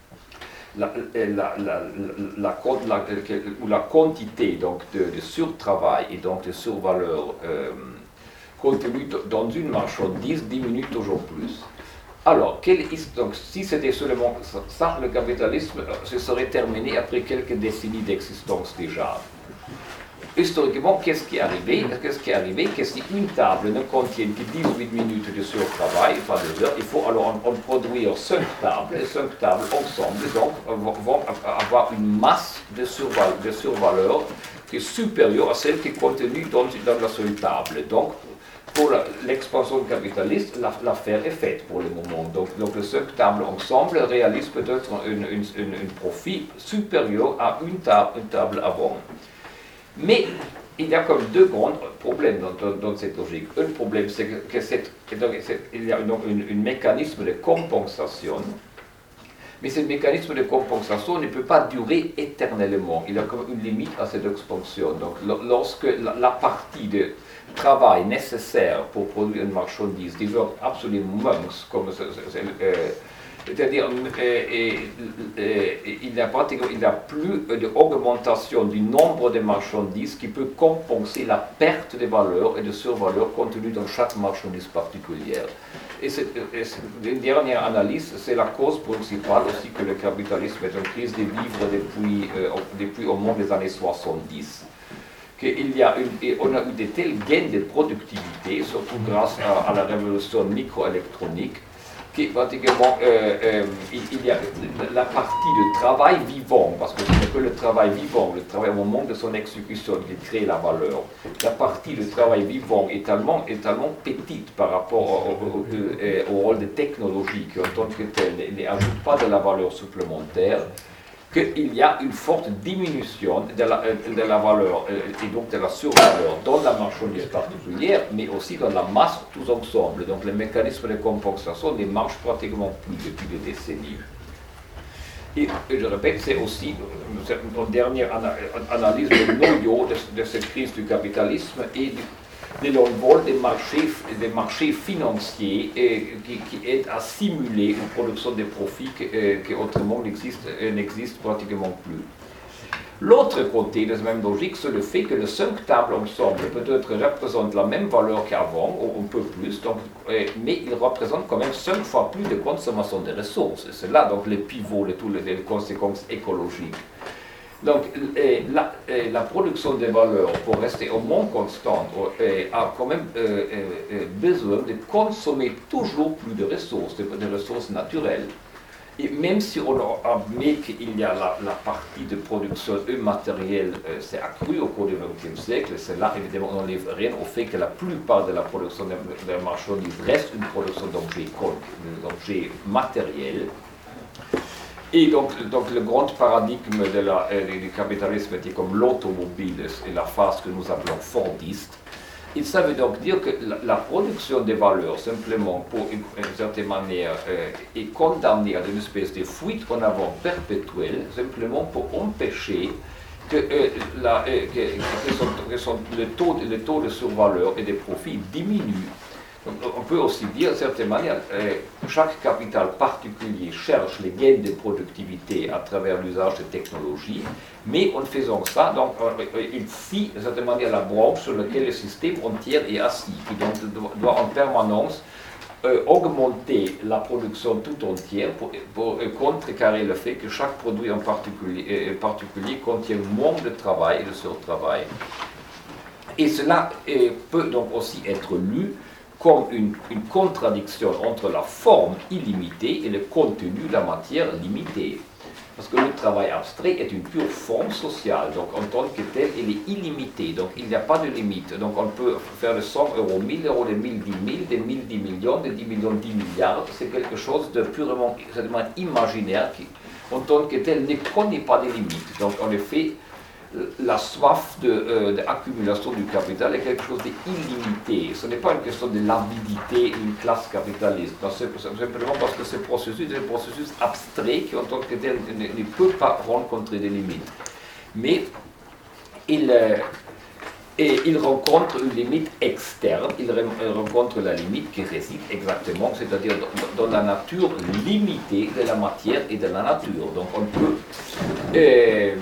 La, la, la, la, la, ou la quantité donc, de, de surtravail et donc de survaleur euh, contenue dans une marchandise diminue toujours plus. Alors, quel, donc, si c'était seulement ça, le capitalisme se serait terminé après quelques décennies d'existence déjà. Historiquement, qu'est-ce qui est arrivé? Qu'est-ce qui est arrivé? Que si une table ne contient que dix-huit minutes de surtravail, pas deux heures, il faut alors en, en produire cinq tables, et cinq tables ensemble, donc vont avoir une masse de, surval, de survaleur qui est supérieure à celle qui est contenue dans, dans la seule table. Donc, pour l'expansion capitaliste, l'affaire est faite pour le moment. Donc, donc le cinq tables ensemble réalise peut-être un profit supérieur à une table, une table avant. Mais il y a comme deux grands problèmes dans, dans, dans cette logique. Un problème, c'est que, que cette, donc, il y a donc un mécanisme de compensation. Mais ce mécanisme de compensation ne peut pas durer éternellement. Il y a comme une limite à cette expansion. Donc, lorsque la, la partie de travail nécessaire pour produire une marchandise devient absolument moins, comme c'est-à-dire il n'y a pratiquement il n'y a plus d'augmentation du nombre de marchandises qui peut compenser la perte de valeur et de survaleur contenue dans chaque marchandise particulière. Et, c'est, et c'est, une dernière analyse, c'est la cause principale aussi que le capitalisme est en crise des vivres depuis, euh, depuis au moins les années soixante-dix. Il y a une, et on a eu de tels gains de productivité, surtout grâce à, à la révolution microélectronique, que pratiquement euh, euh, il, il y a la partie de travail vivant, parce que ce n'est que le travail vivant, le travail au moment de son exécution qui crée la valeur. La partie de travail vivant est tellement, est tellement petite par rapport au, au, au, au rôle de technologie qu'en tant que tel n'ajoute pas de la valeur supplémentaire, qu'il y a une forte diminution de la, de la valeur et donc de la survaleur dans la marchandise particulière, mais aussi dans la masse tous ensemble. Donc le mécanisme de compensation ne marche pratiquement plus depuis des décennies. Et, et je répète, c'est aussi une dernière analyse de noyau de, de cette crise du capitalisme et du de l'envol des marchés, des marchés financiers et, qui, qui aident à simuler une production de profits qui, euh, qui autrement n'existe, euh, n'existe pratiquement plus. L'autre côté de cette même logique, c'est le fait que les cinq tables ensemble peut-être représentent la même valeur qu'avant, ou un peu plus, donc, euh, mais ils représentent quand même cinq fois plus de consommation de ressources. Et c'est là donc le pivot de toutes les, les conséquences écologiques. Donc la, la production de valeur, pour rester au moins constante, a quand même euh, euh, besoin de consommer toujours plus de ressources, de, de ressources naturelles. Et même si on admet qu'il y a la, la partie de production immatérielle euh, s'est accrue au cours du vingtième siècle, c'est là évidemment on n'enlève rien au fait que la plupart de la production de, de marchandises reste une production d'objets, d'objets matériels. Et donc, donc le grand paradigme de la, euh, du capitalisme était comme l'automobile et la phase que nous appelons fordiste. Et ça veut donc dire que la, la production des valeurs, simplement pour une, une certaine manière, euh, est condamnée à une espèce de fuite en avant perpétuelle, simplement pour empêcher que, euh, la, euh, que, que, son, que son, le, taux, le taux de survaleur et de profit diminue. Donc, on peut aussi dire, de certaine manière, euh, chaque capital particulier cherche les gains de productivité à travers l'usage de technologies, mais en faisant ça, donc, euh, il scie, de certaine manière, la branche sur laquelle le système entier est assis, qui donc doit en permanence euh, augmenter la production tout entière pour, pour euh, contrecarrer le fait que chaque produit en particulier, euh, particulier contient moins de travail et de surtravail. Et cela euh, peut donc aussi être lu comme une, une contradiction entre la forme illimitée et le contenu de la matière limitée. Parce que le travail abstrait est une pure forme sociale, donc en tant que tel, il est illimité, donc il n'y a pas de limite. Donc on peut faire de cent euros, mille euros, de mille, dix mille, de mille, dix millions, de dix millions, dix milliards. C'est quelque chose de purement imaginaire qui, en tant que tel, ne connaît pas de limites. Donc en effet, la soif d'accumulation euh, du capital est quelque chose d'illimité. Ce n'est pas une question de l'avidité d'une classe capitaliste, c'est simplement parce que ce processus est un processus abstrait qui, en tant que tel, ne, ne peut pas rencontrer des limites. Mais il, euh, et il rencontre une limite externe, il rencontre la limite qui réside exactement, c'est-à-dire dans, dans la nature limitée de la matière et de la nature. Donc on peut... Euh,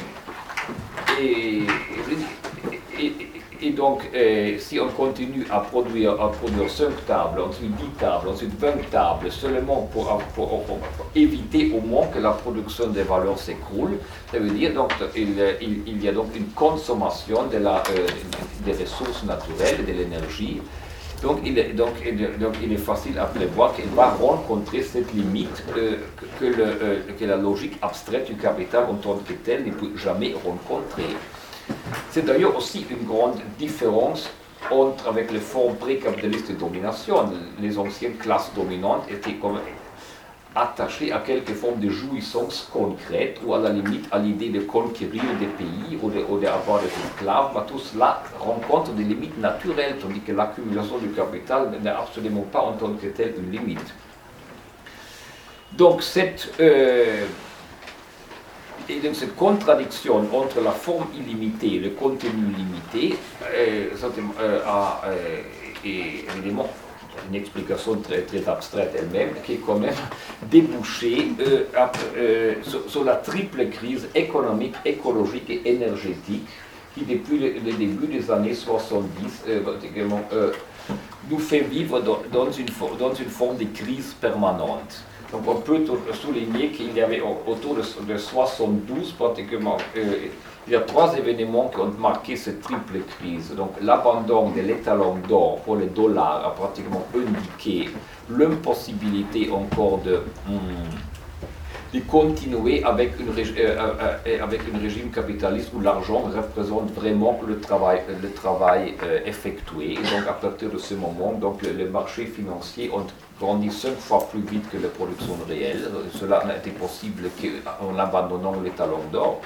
Et, et, et donc, euh, si on continue à produire, à produire cinq tables, ensuite dix tables, ensuite vingt tables, seulement pour, pour, pour, pour éviter au moins que la production des valeurs s'écroule, ça veut dire donc il, il, il y a donc une consommation de la, euh, des ressources naturelles et de l'énergie. Donc il, est, donc, donc il est facile à prévoir qu'il va rencontrer cette limite euh, que, que, le, euh, que la logique abstraite du capital en tant que tel ne peut jamais rencontrer. C'est d'ailleurs aussi une grande différence entre, avec les formes pré-capitalistes de domination. Les anciennes classes dominantes étaient comme attachées à quelques formes de jouissance concrète ou à la limite à l'idée de conquérir des pays ou d'avoir de, des esclaves, mais tout cela rencontre des limites naturelles, tandis que l'accumulation du capital n'est absolument pas en tant que telle une limite. Donc cette, euh, et donc cette contradiction entre la forme illimitée et le contenu limité euh, euh, a, euh, est évidemment une explication très, très abstraite elle-même, qui est quand même débouchée euh, euh, sur, sur la triple crise économique, écologique et énergétique qui, depuis le, le début des années soixante-dix, euh, euh, nous fait vivre dans, dans, une, dans une forme de crise permanente. Donc on peut souligner qu'il y avait autour de, de soixante-douze pratiquement, euh, il y a trois événements qui ont marqué cette triple crise. Donc l'abandon de l'étalon d'or pour les dollars a pratiquement indiqué l'impossibilité encore de, hum, de continuer avec, une, euh, euh, avec un régime capitaliste où l'argent représente vraiment le travail, le travail euh, effectué. Et donc à partir de ce moment, donc, les marchés financiers ont grandi cinq fois plus vite que la production réelle. Cela n'a été possible qu'en abandonnant l'étalon d'or.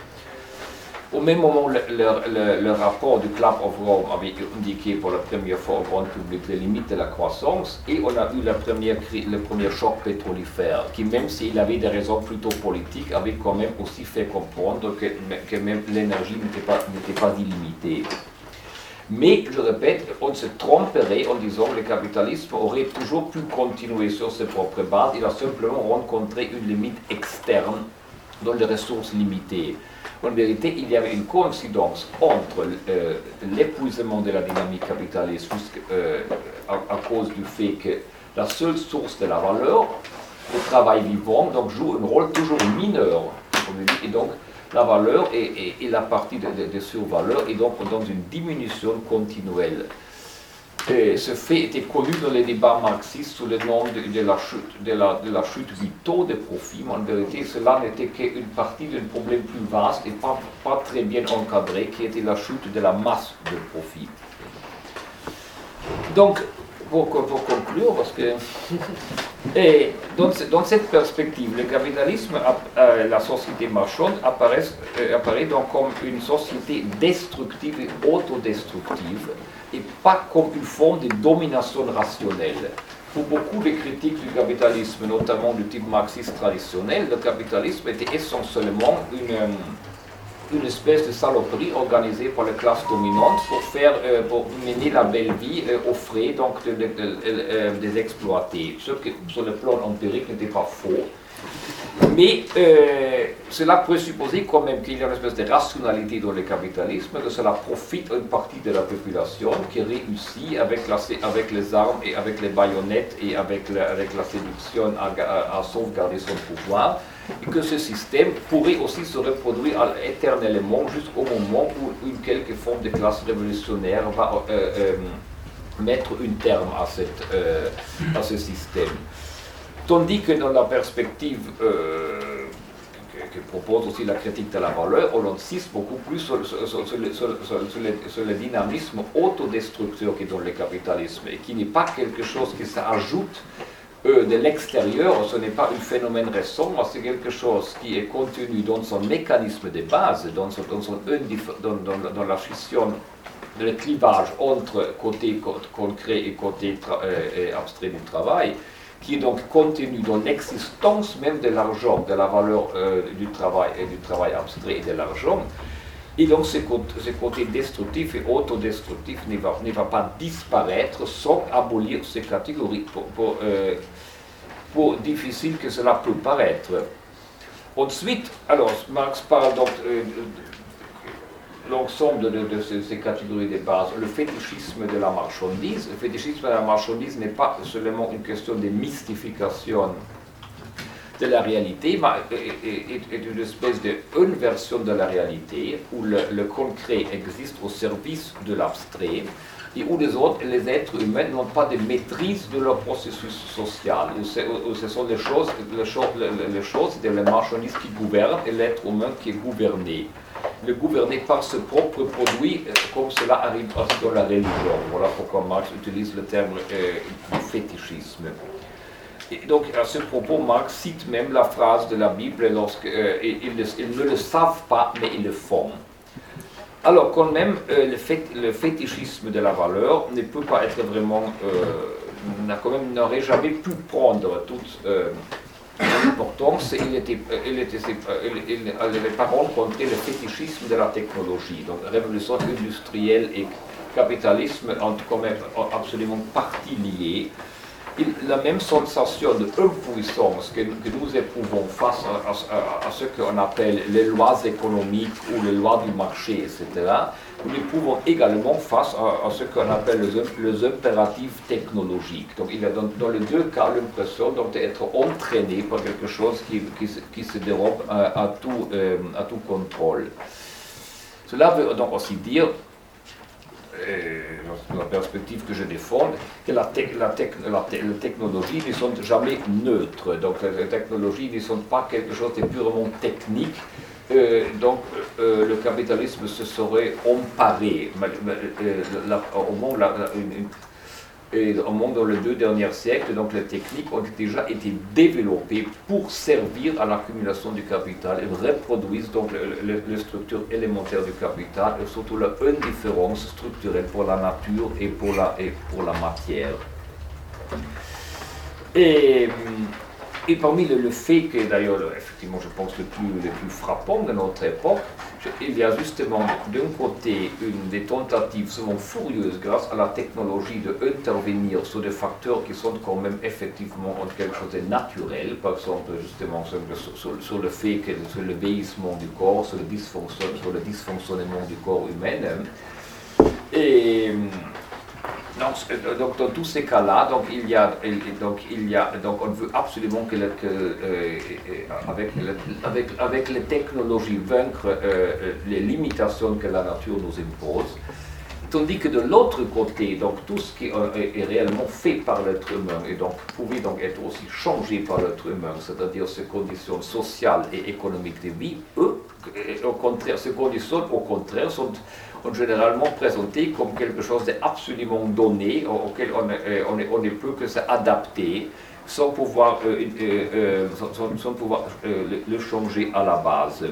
Au même moment, le, le, le, le rapport du Club of Rome avait indiqué pour la première fois au grand public les limites de la croissance, et on a eu la première, le premier choc pétrolifère, qui même s'il avait des raisons plutôt politiques, avait quand même aussi fait comprendre que, que même l'énergie n'était pas, n'était pas illimitée. Mais, je répète, on se tromperait en disant que le capitalisme aurait toujours pu continuer sur ses propres bases, il a simplement rencontré une limite externe dans les ressources limitées. En vérité, il y avait une coïncidence entre euh, l'épuisement de la dynamique capitaliste euh, à, à cause du fait que la seule source de la valeur, le travail vivant, donc, joue un rôle toujours mineur, et donc la valeur et, et, et la partie de, de, de survaleur est donc dans une diminution continuelle. Et ce fait était connu dans les débats marxistes sous le nom de, de, la, chute, de, la, de la chute du taux de profit. Mais en vérité, cela n'était qu'une partie d'un problème plus vaste et pas, pas très bien encadré, qui était la chute de la masse de profit. Donc, pour, pour conclure, parce que et dans, dans cette perspective, le capitalisme, euh, la société marchande, apparaît, euh, apparaît donc comme une société destructive et autodestructive, et pas comme une forme de domination rationnelle. Pour beaucoup de critiques du capitalisme, notamment du type marxiste traditionnel, le capitalisme était essentiellement une, une espèce de saloperie organisée par les classes dominantes pour, faire, euh, pour mener la belle vie euh, aux frais donc, de, de, de, de, des exploités. Ce qui, sur le plan empirique, n'était pas faux. Mais euh, cela présupposait quand même qu'il y a une espèce de rationalité dans le capitalisme, que cela profite à une partie de la population qui réussit avec, la, avec les armes et avec les baïonnettes et avec la, avec la séduction à, à, à sauvegarder son pouvoir, et que ce système pourrait aussi se reproduire éternellement jusqu'au moment où une quelque forme de classe révolutionnaire va euh, euh, mettre un terme à, cette, euh, à ce système. Tandis que dans la perspective euh, que, que propose aussi la critique de la valeur, on insiste beaucoup plus sur, sur, sur, sur, le, sur, sur, le, sur le dynamisme autodestructeur qui est dans le capitalisme, et qui n'est pas quelque chose qui s'ajoute euh, de l'extérieur, ce n'est pas un phénomène récent, mais c'est quelque chose qui est contenu dans son mécanisme de base, dans, son, dans, son, dans, dans, dans la scission, le clivage entre côté concret et côté euh, et abstrait du travail, qui est donc contenu dans l'existence même de l'argent, de la valeur euh, du travail et du travail abstrait et de l'argent. Et donc ce côté, ce côté destructif et autodestructif ne va, ne va pas disparaître sans abolir ces catégories, pour, pour, euh, pour difficile que cela peut paraître. Ensuite, alors Marx parle donc euh, l'ensemble de, de ces, ces catégories de base, le fétichisme de la marchandise. Le fétichisme de la marchandise n'est pas seulement une question de mystification de la réalité, mais est, est une espèce d'inversion de la réalité où le, le concret existe au service de l'abstrait et où les, autres, les êtres humains n'ont pas de maîtrise de leur processus social, où, où ce sont les choses, les choses, les choses de la marchandise qui gouvernent et l'être humain qui est gouverné. le gouverner par ce propre produit, comme cela arrive aussi dans la religion. Voilà pourquoi Marx utilise le terme euh, du fétichisme. Et donc, à ce propos, Marx cite même la phrase de la Bible lorsque euh, ils, ils ne le savent pas, mais ils le font. Alors, quand même, euh, le, fait, le fétichisme de la valeur ne peut pas être vraiment, euh, n'a quand même n'aurait jamais pu prendre toute euh, l'importance. Il n'était, il était, il n'avait pas rencontré le fétichisme de la technologie. Donc, révolution industrielle et capitalisme ont quand même absolument partie liée. Il, la même sensation d'impuissance que, que nous éprouvons face à, à, à ce qu'on appelle les lois économiques ou les lois du marché, et cetera, nous l'éprouvons également face à, à ce qu'on appelle les, les impératifs technologiques. Donc il y a dans, dans les deux cas l'impression d'être entraîné par quelque chose qui, qui, qui se dérobe à, à, tout, euh, à tout contrôle. Cela veut donc aussi dire, dans la perspective que je défends, que la, te, la, te, la, te, les technologies ne sont jamais neutres. Donc les technologies ne sont pas quelque chose de purement technique. Euh, donc euh, le capitalisme se serait emparé. Euh, la, au monde, la, la, une, Et au monde dans les deux derniers siècles, donc les techniques ont déjà été développées pour servir à l'accumulation du capital et reproduisent donc les structures élémentaires du capital et surtout leur indifférence structurelle pour la nature et pour la, et pour la matière. Et, et parmi le, le fait que d'ailleurs, effectivement, je pense le plus, le plus frappant de notre époque, il y a justement d'un côté une des tentatives souvent furieuses grâce à la technologie d'intervenir sur des facteurs qui sont quand même effectivement quelque chose de naturel, par exemple justement sur, sur, sur le fait que sur le vieillissement du corps, sur le, dysfonction, sur le dysfonctionnement du corps humain. Et donc, donc dans tous ces cas-là, donc il y a, donc il y a, donc on veut absolument que, le, que euh, avec, le, avec, avec les technologies vaincre euh, les limitations que la nature nous impose, tandis que de l'autre côté, donc tout ce qui est, est réellement fait par l'être humain et donc pouvait donc être aussi changé par l'être humain, c'est-à-dire ses conditions sociales et économiques de vie, eux, au contraire, ces conditions au contraire sont généralement présenté comme quelque chose d'absolument donné, auquel on, on, on ne peut que s'adapter, sans pouvoir, euh, euh, sans, sans pouvoir euh, le, le changer à la base.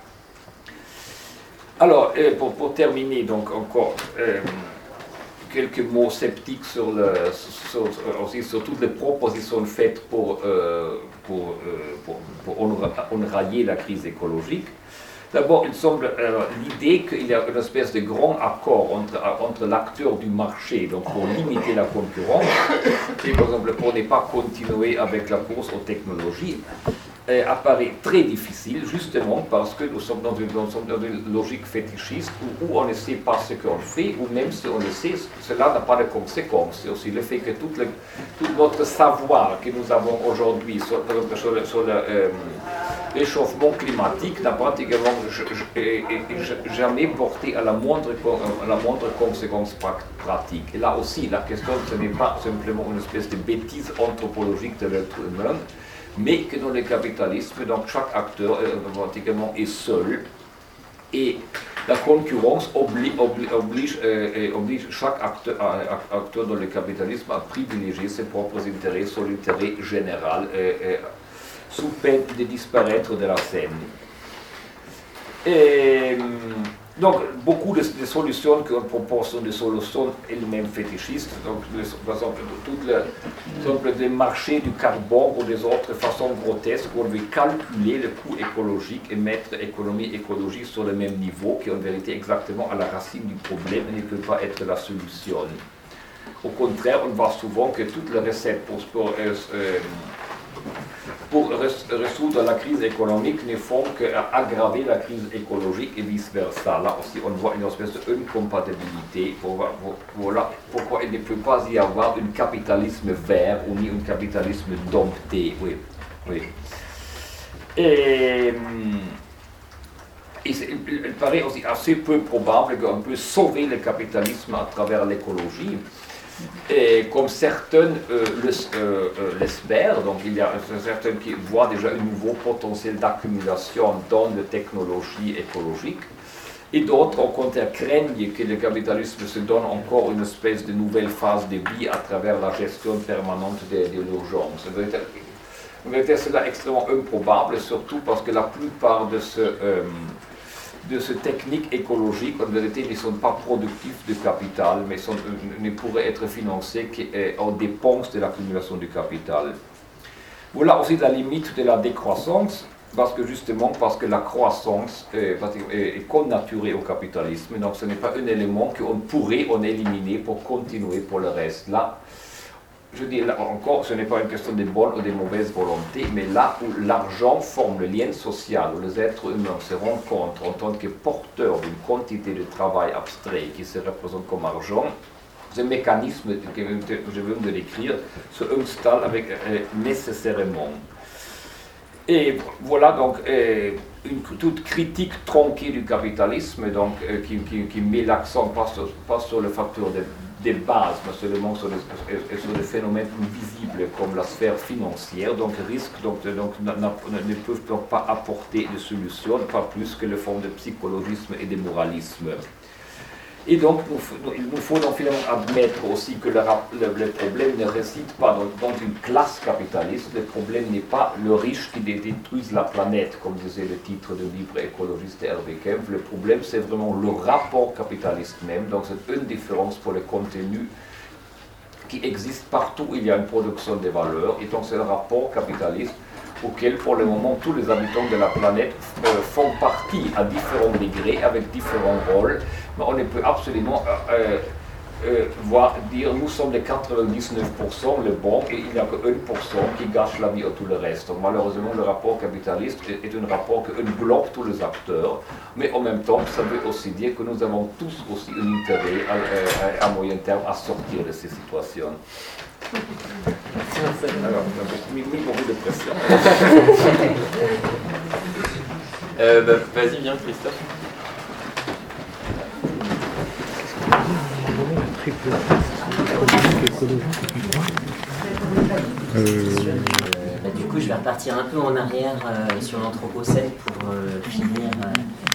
Alors, euh, pour, pour terminer, donc encore euh, quelques mots sceptiques sur, le, sur, aussi sur toutes les propositions faites pour, euh, pour, euh, pour, pour enrayer la crise écologique. D'abord, il semble euh, l'idée qu'il y a une espèce de grand accord entre, entre l'acteur du marché, donc pour limiter la concurrence, et par exemple pour ne pas continuer avec la course aux technologies, euh, apparaît très difficile, justement parce que nous sommes dans une, dans une logique fétichiste où, où on ne sait pas ce qu'on fait, ou même si on le sait, cela n'a pas de conséquences. C'est aussi le fait que tout, le, tout notre savoir que nous avons aujourd'hui sur, sur, le, sur le, euh, l'échauffement climatique n'a pratiquement jamais porté à la moindre, à la moindre conséquence pratique. Et là aussi, la question, ce n'est pas simplement une espèce de bêtise anthropologique de l'être humain, mais que dans le capitalisme, donc chaque acteur euh, pratiquement est seul, et la concurrence oblige, oblige, oblige, euh, oblige chaque acteur, acteur dans le capitalisme à privilégier ses propres intérêts sur l'intérêt général, euh, euh, sous peine de disparaître de la scène. Et, donc, beaucoup de, de solutions qu'on propose sont des solutions elles-mêmes fétichistes. Donc, par exemple, tous les marchés du carbone ou des autres façons grotesques où on veut calculer le coût écologique et mettre l'économie écologique sur le même niveau, qui est en vérité exactement à la racine du problème et ne peut pas être la solution. Au contraire, on voit souvent que toutes les recettes pour, pour euh, euh, pour résoudre la crise économique ne font qu'aggraver la crise écologique et vice-versa. Là aussi, on voit une espèce d'incompatibilité. Voilà pourquoi il ne peut pas y avoir un capitalisme vert ou ni un capitalisme dompté. Oui, oui. Et, et il, il paraît aussi assez peu probable qu'on peut sauver le capitalisme à travers l'écologie. Et comme certains euh, l'espèrent, donc il y a certains qui voient déjà un nouveau potentiel d'accumulation dans les technologies écologiques, et d'autres, au contraire, craignent que le capitalisme se donne encore une espèce de nouvelle phase de vie à travers la gestion permanente de, de l'urgence. En vérité, c'est extrêmement improbable, surtout parce que la plupart de ce... Euh, de ces techniques écologiques, en vérité, ne sont pas productifs de capital, mais sont, ne pourraient être financés qu'en dépenses de l'accumulation du capital. Voilà aussi la limite de la décroissance, parce que justement, parce que la croissance est, est connaturée au capitalisme, donc ce n'est pas un élément qu'on pourrait en éliminer pour continuer pour le reste. Là, je dis là encore, ce n'est pas une question de bonne ou de mauvaise volonté, mais là où l'argent forme le lien social, où les êtres humains se rencontrent en tant que porteurs d'une quantité de travail abstrait qui se représente comme argent, ce mécanisme que je viens de décrire se installe avec, euh, nécessairement. Et voilà donc euh, une toute critique tronquée du capitalisme, donc, euh, qui, qui, qui met l'accent pas sur, pas sur le facteur de des bases, mais seulement sur des, sur des phénomènes invisibles comme la sphère financière, donc risquent, donc, donc ne peuvent donc pas apporter de solutions, pas plus que les formes de psychologisme et de moralisme. Et donc, nous, il nous faut donc finalement admettre aussi que le, le, le problème ne réside pas dans, dans une classe capitaliste, le problème n'est pas le riche qui détruise la planète, comme disait le titre du livre écologiste de Hervé Kempf. Le problème, c'est vraiment le rapport capitaliste même, donc c'est une différence pour le contenu qui existe partout où il y a une production de valeurs, et donc c'est le rapport capitaliste auquel pour le moment tous les habitants de la planète euh, font partie à différents degrés, avec différents rôles, mais on ne peut absolument euh, euh, voir, dire nous sommes les quatre-vingt-dix-neuf pour cent le bon et il n'y a que un pour cent qui gâche la vie à tout le reste. Donc malheureusement le rapport capitaliste est, est un rapport qui englobe tous les acteurs, mais en même temps ça veut aussi dire que nous avons tous aussi un intérêt à, à, à moyen terme à sortir de ces situations. Alors, on a mis, mis beaucoup de pression. euh, bah, Vas-y, viens, Christophe. Euh, bah, du coup, je vais repartir un peu en arrière euh, sur l'Anthropocène pour euh, finir. Euh,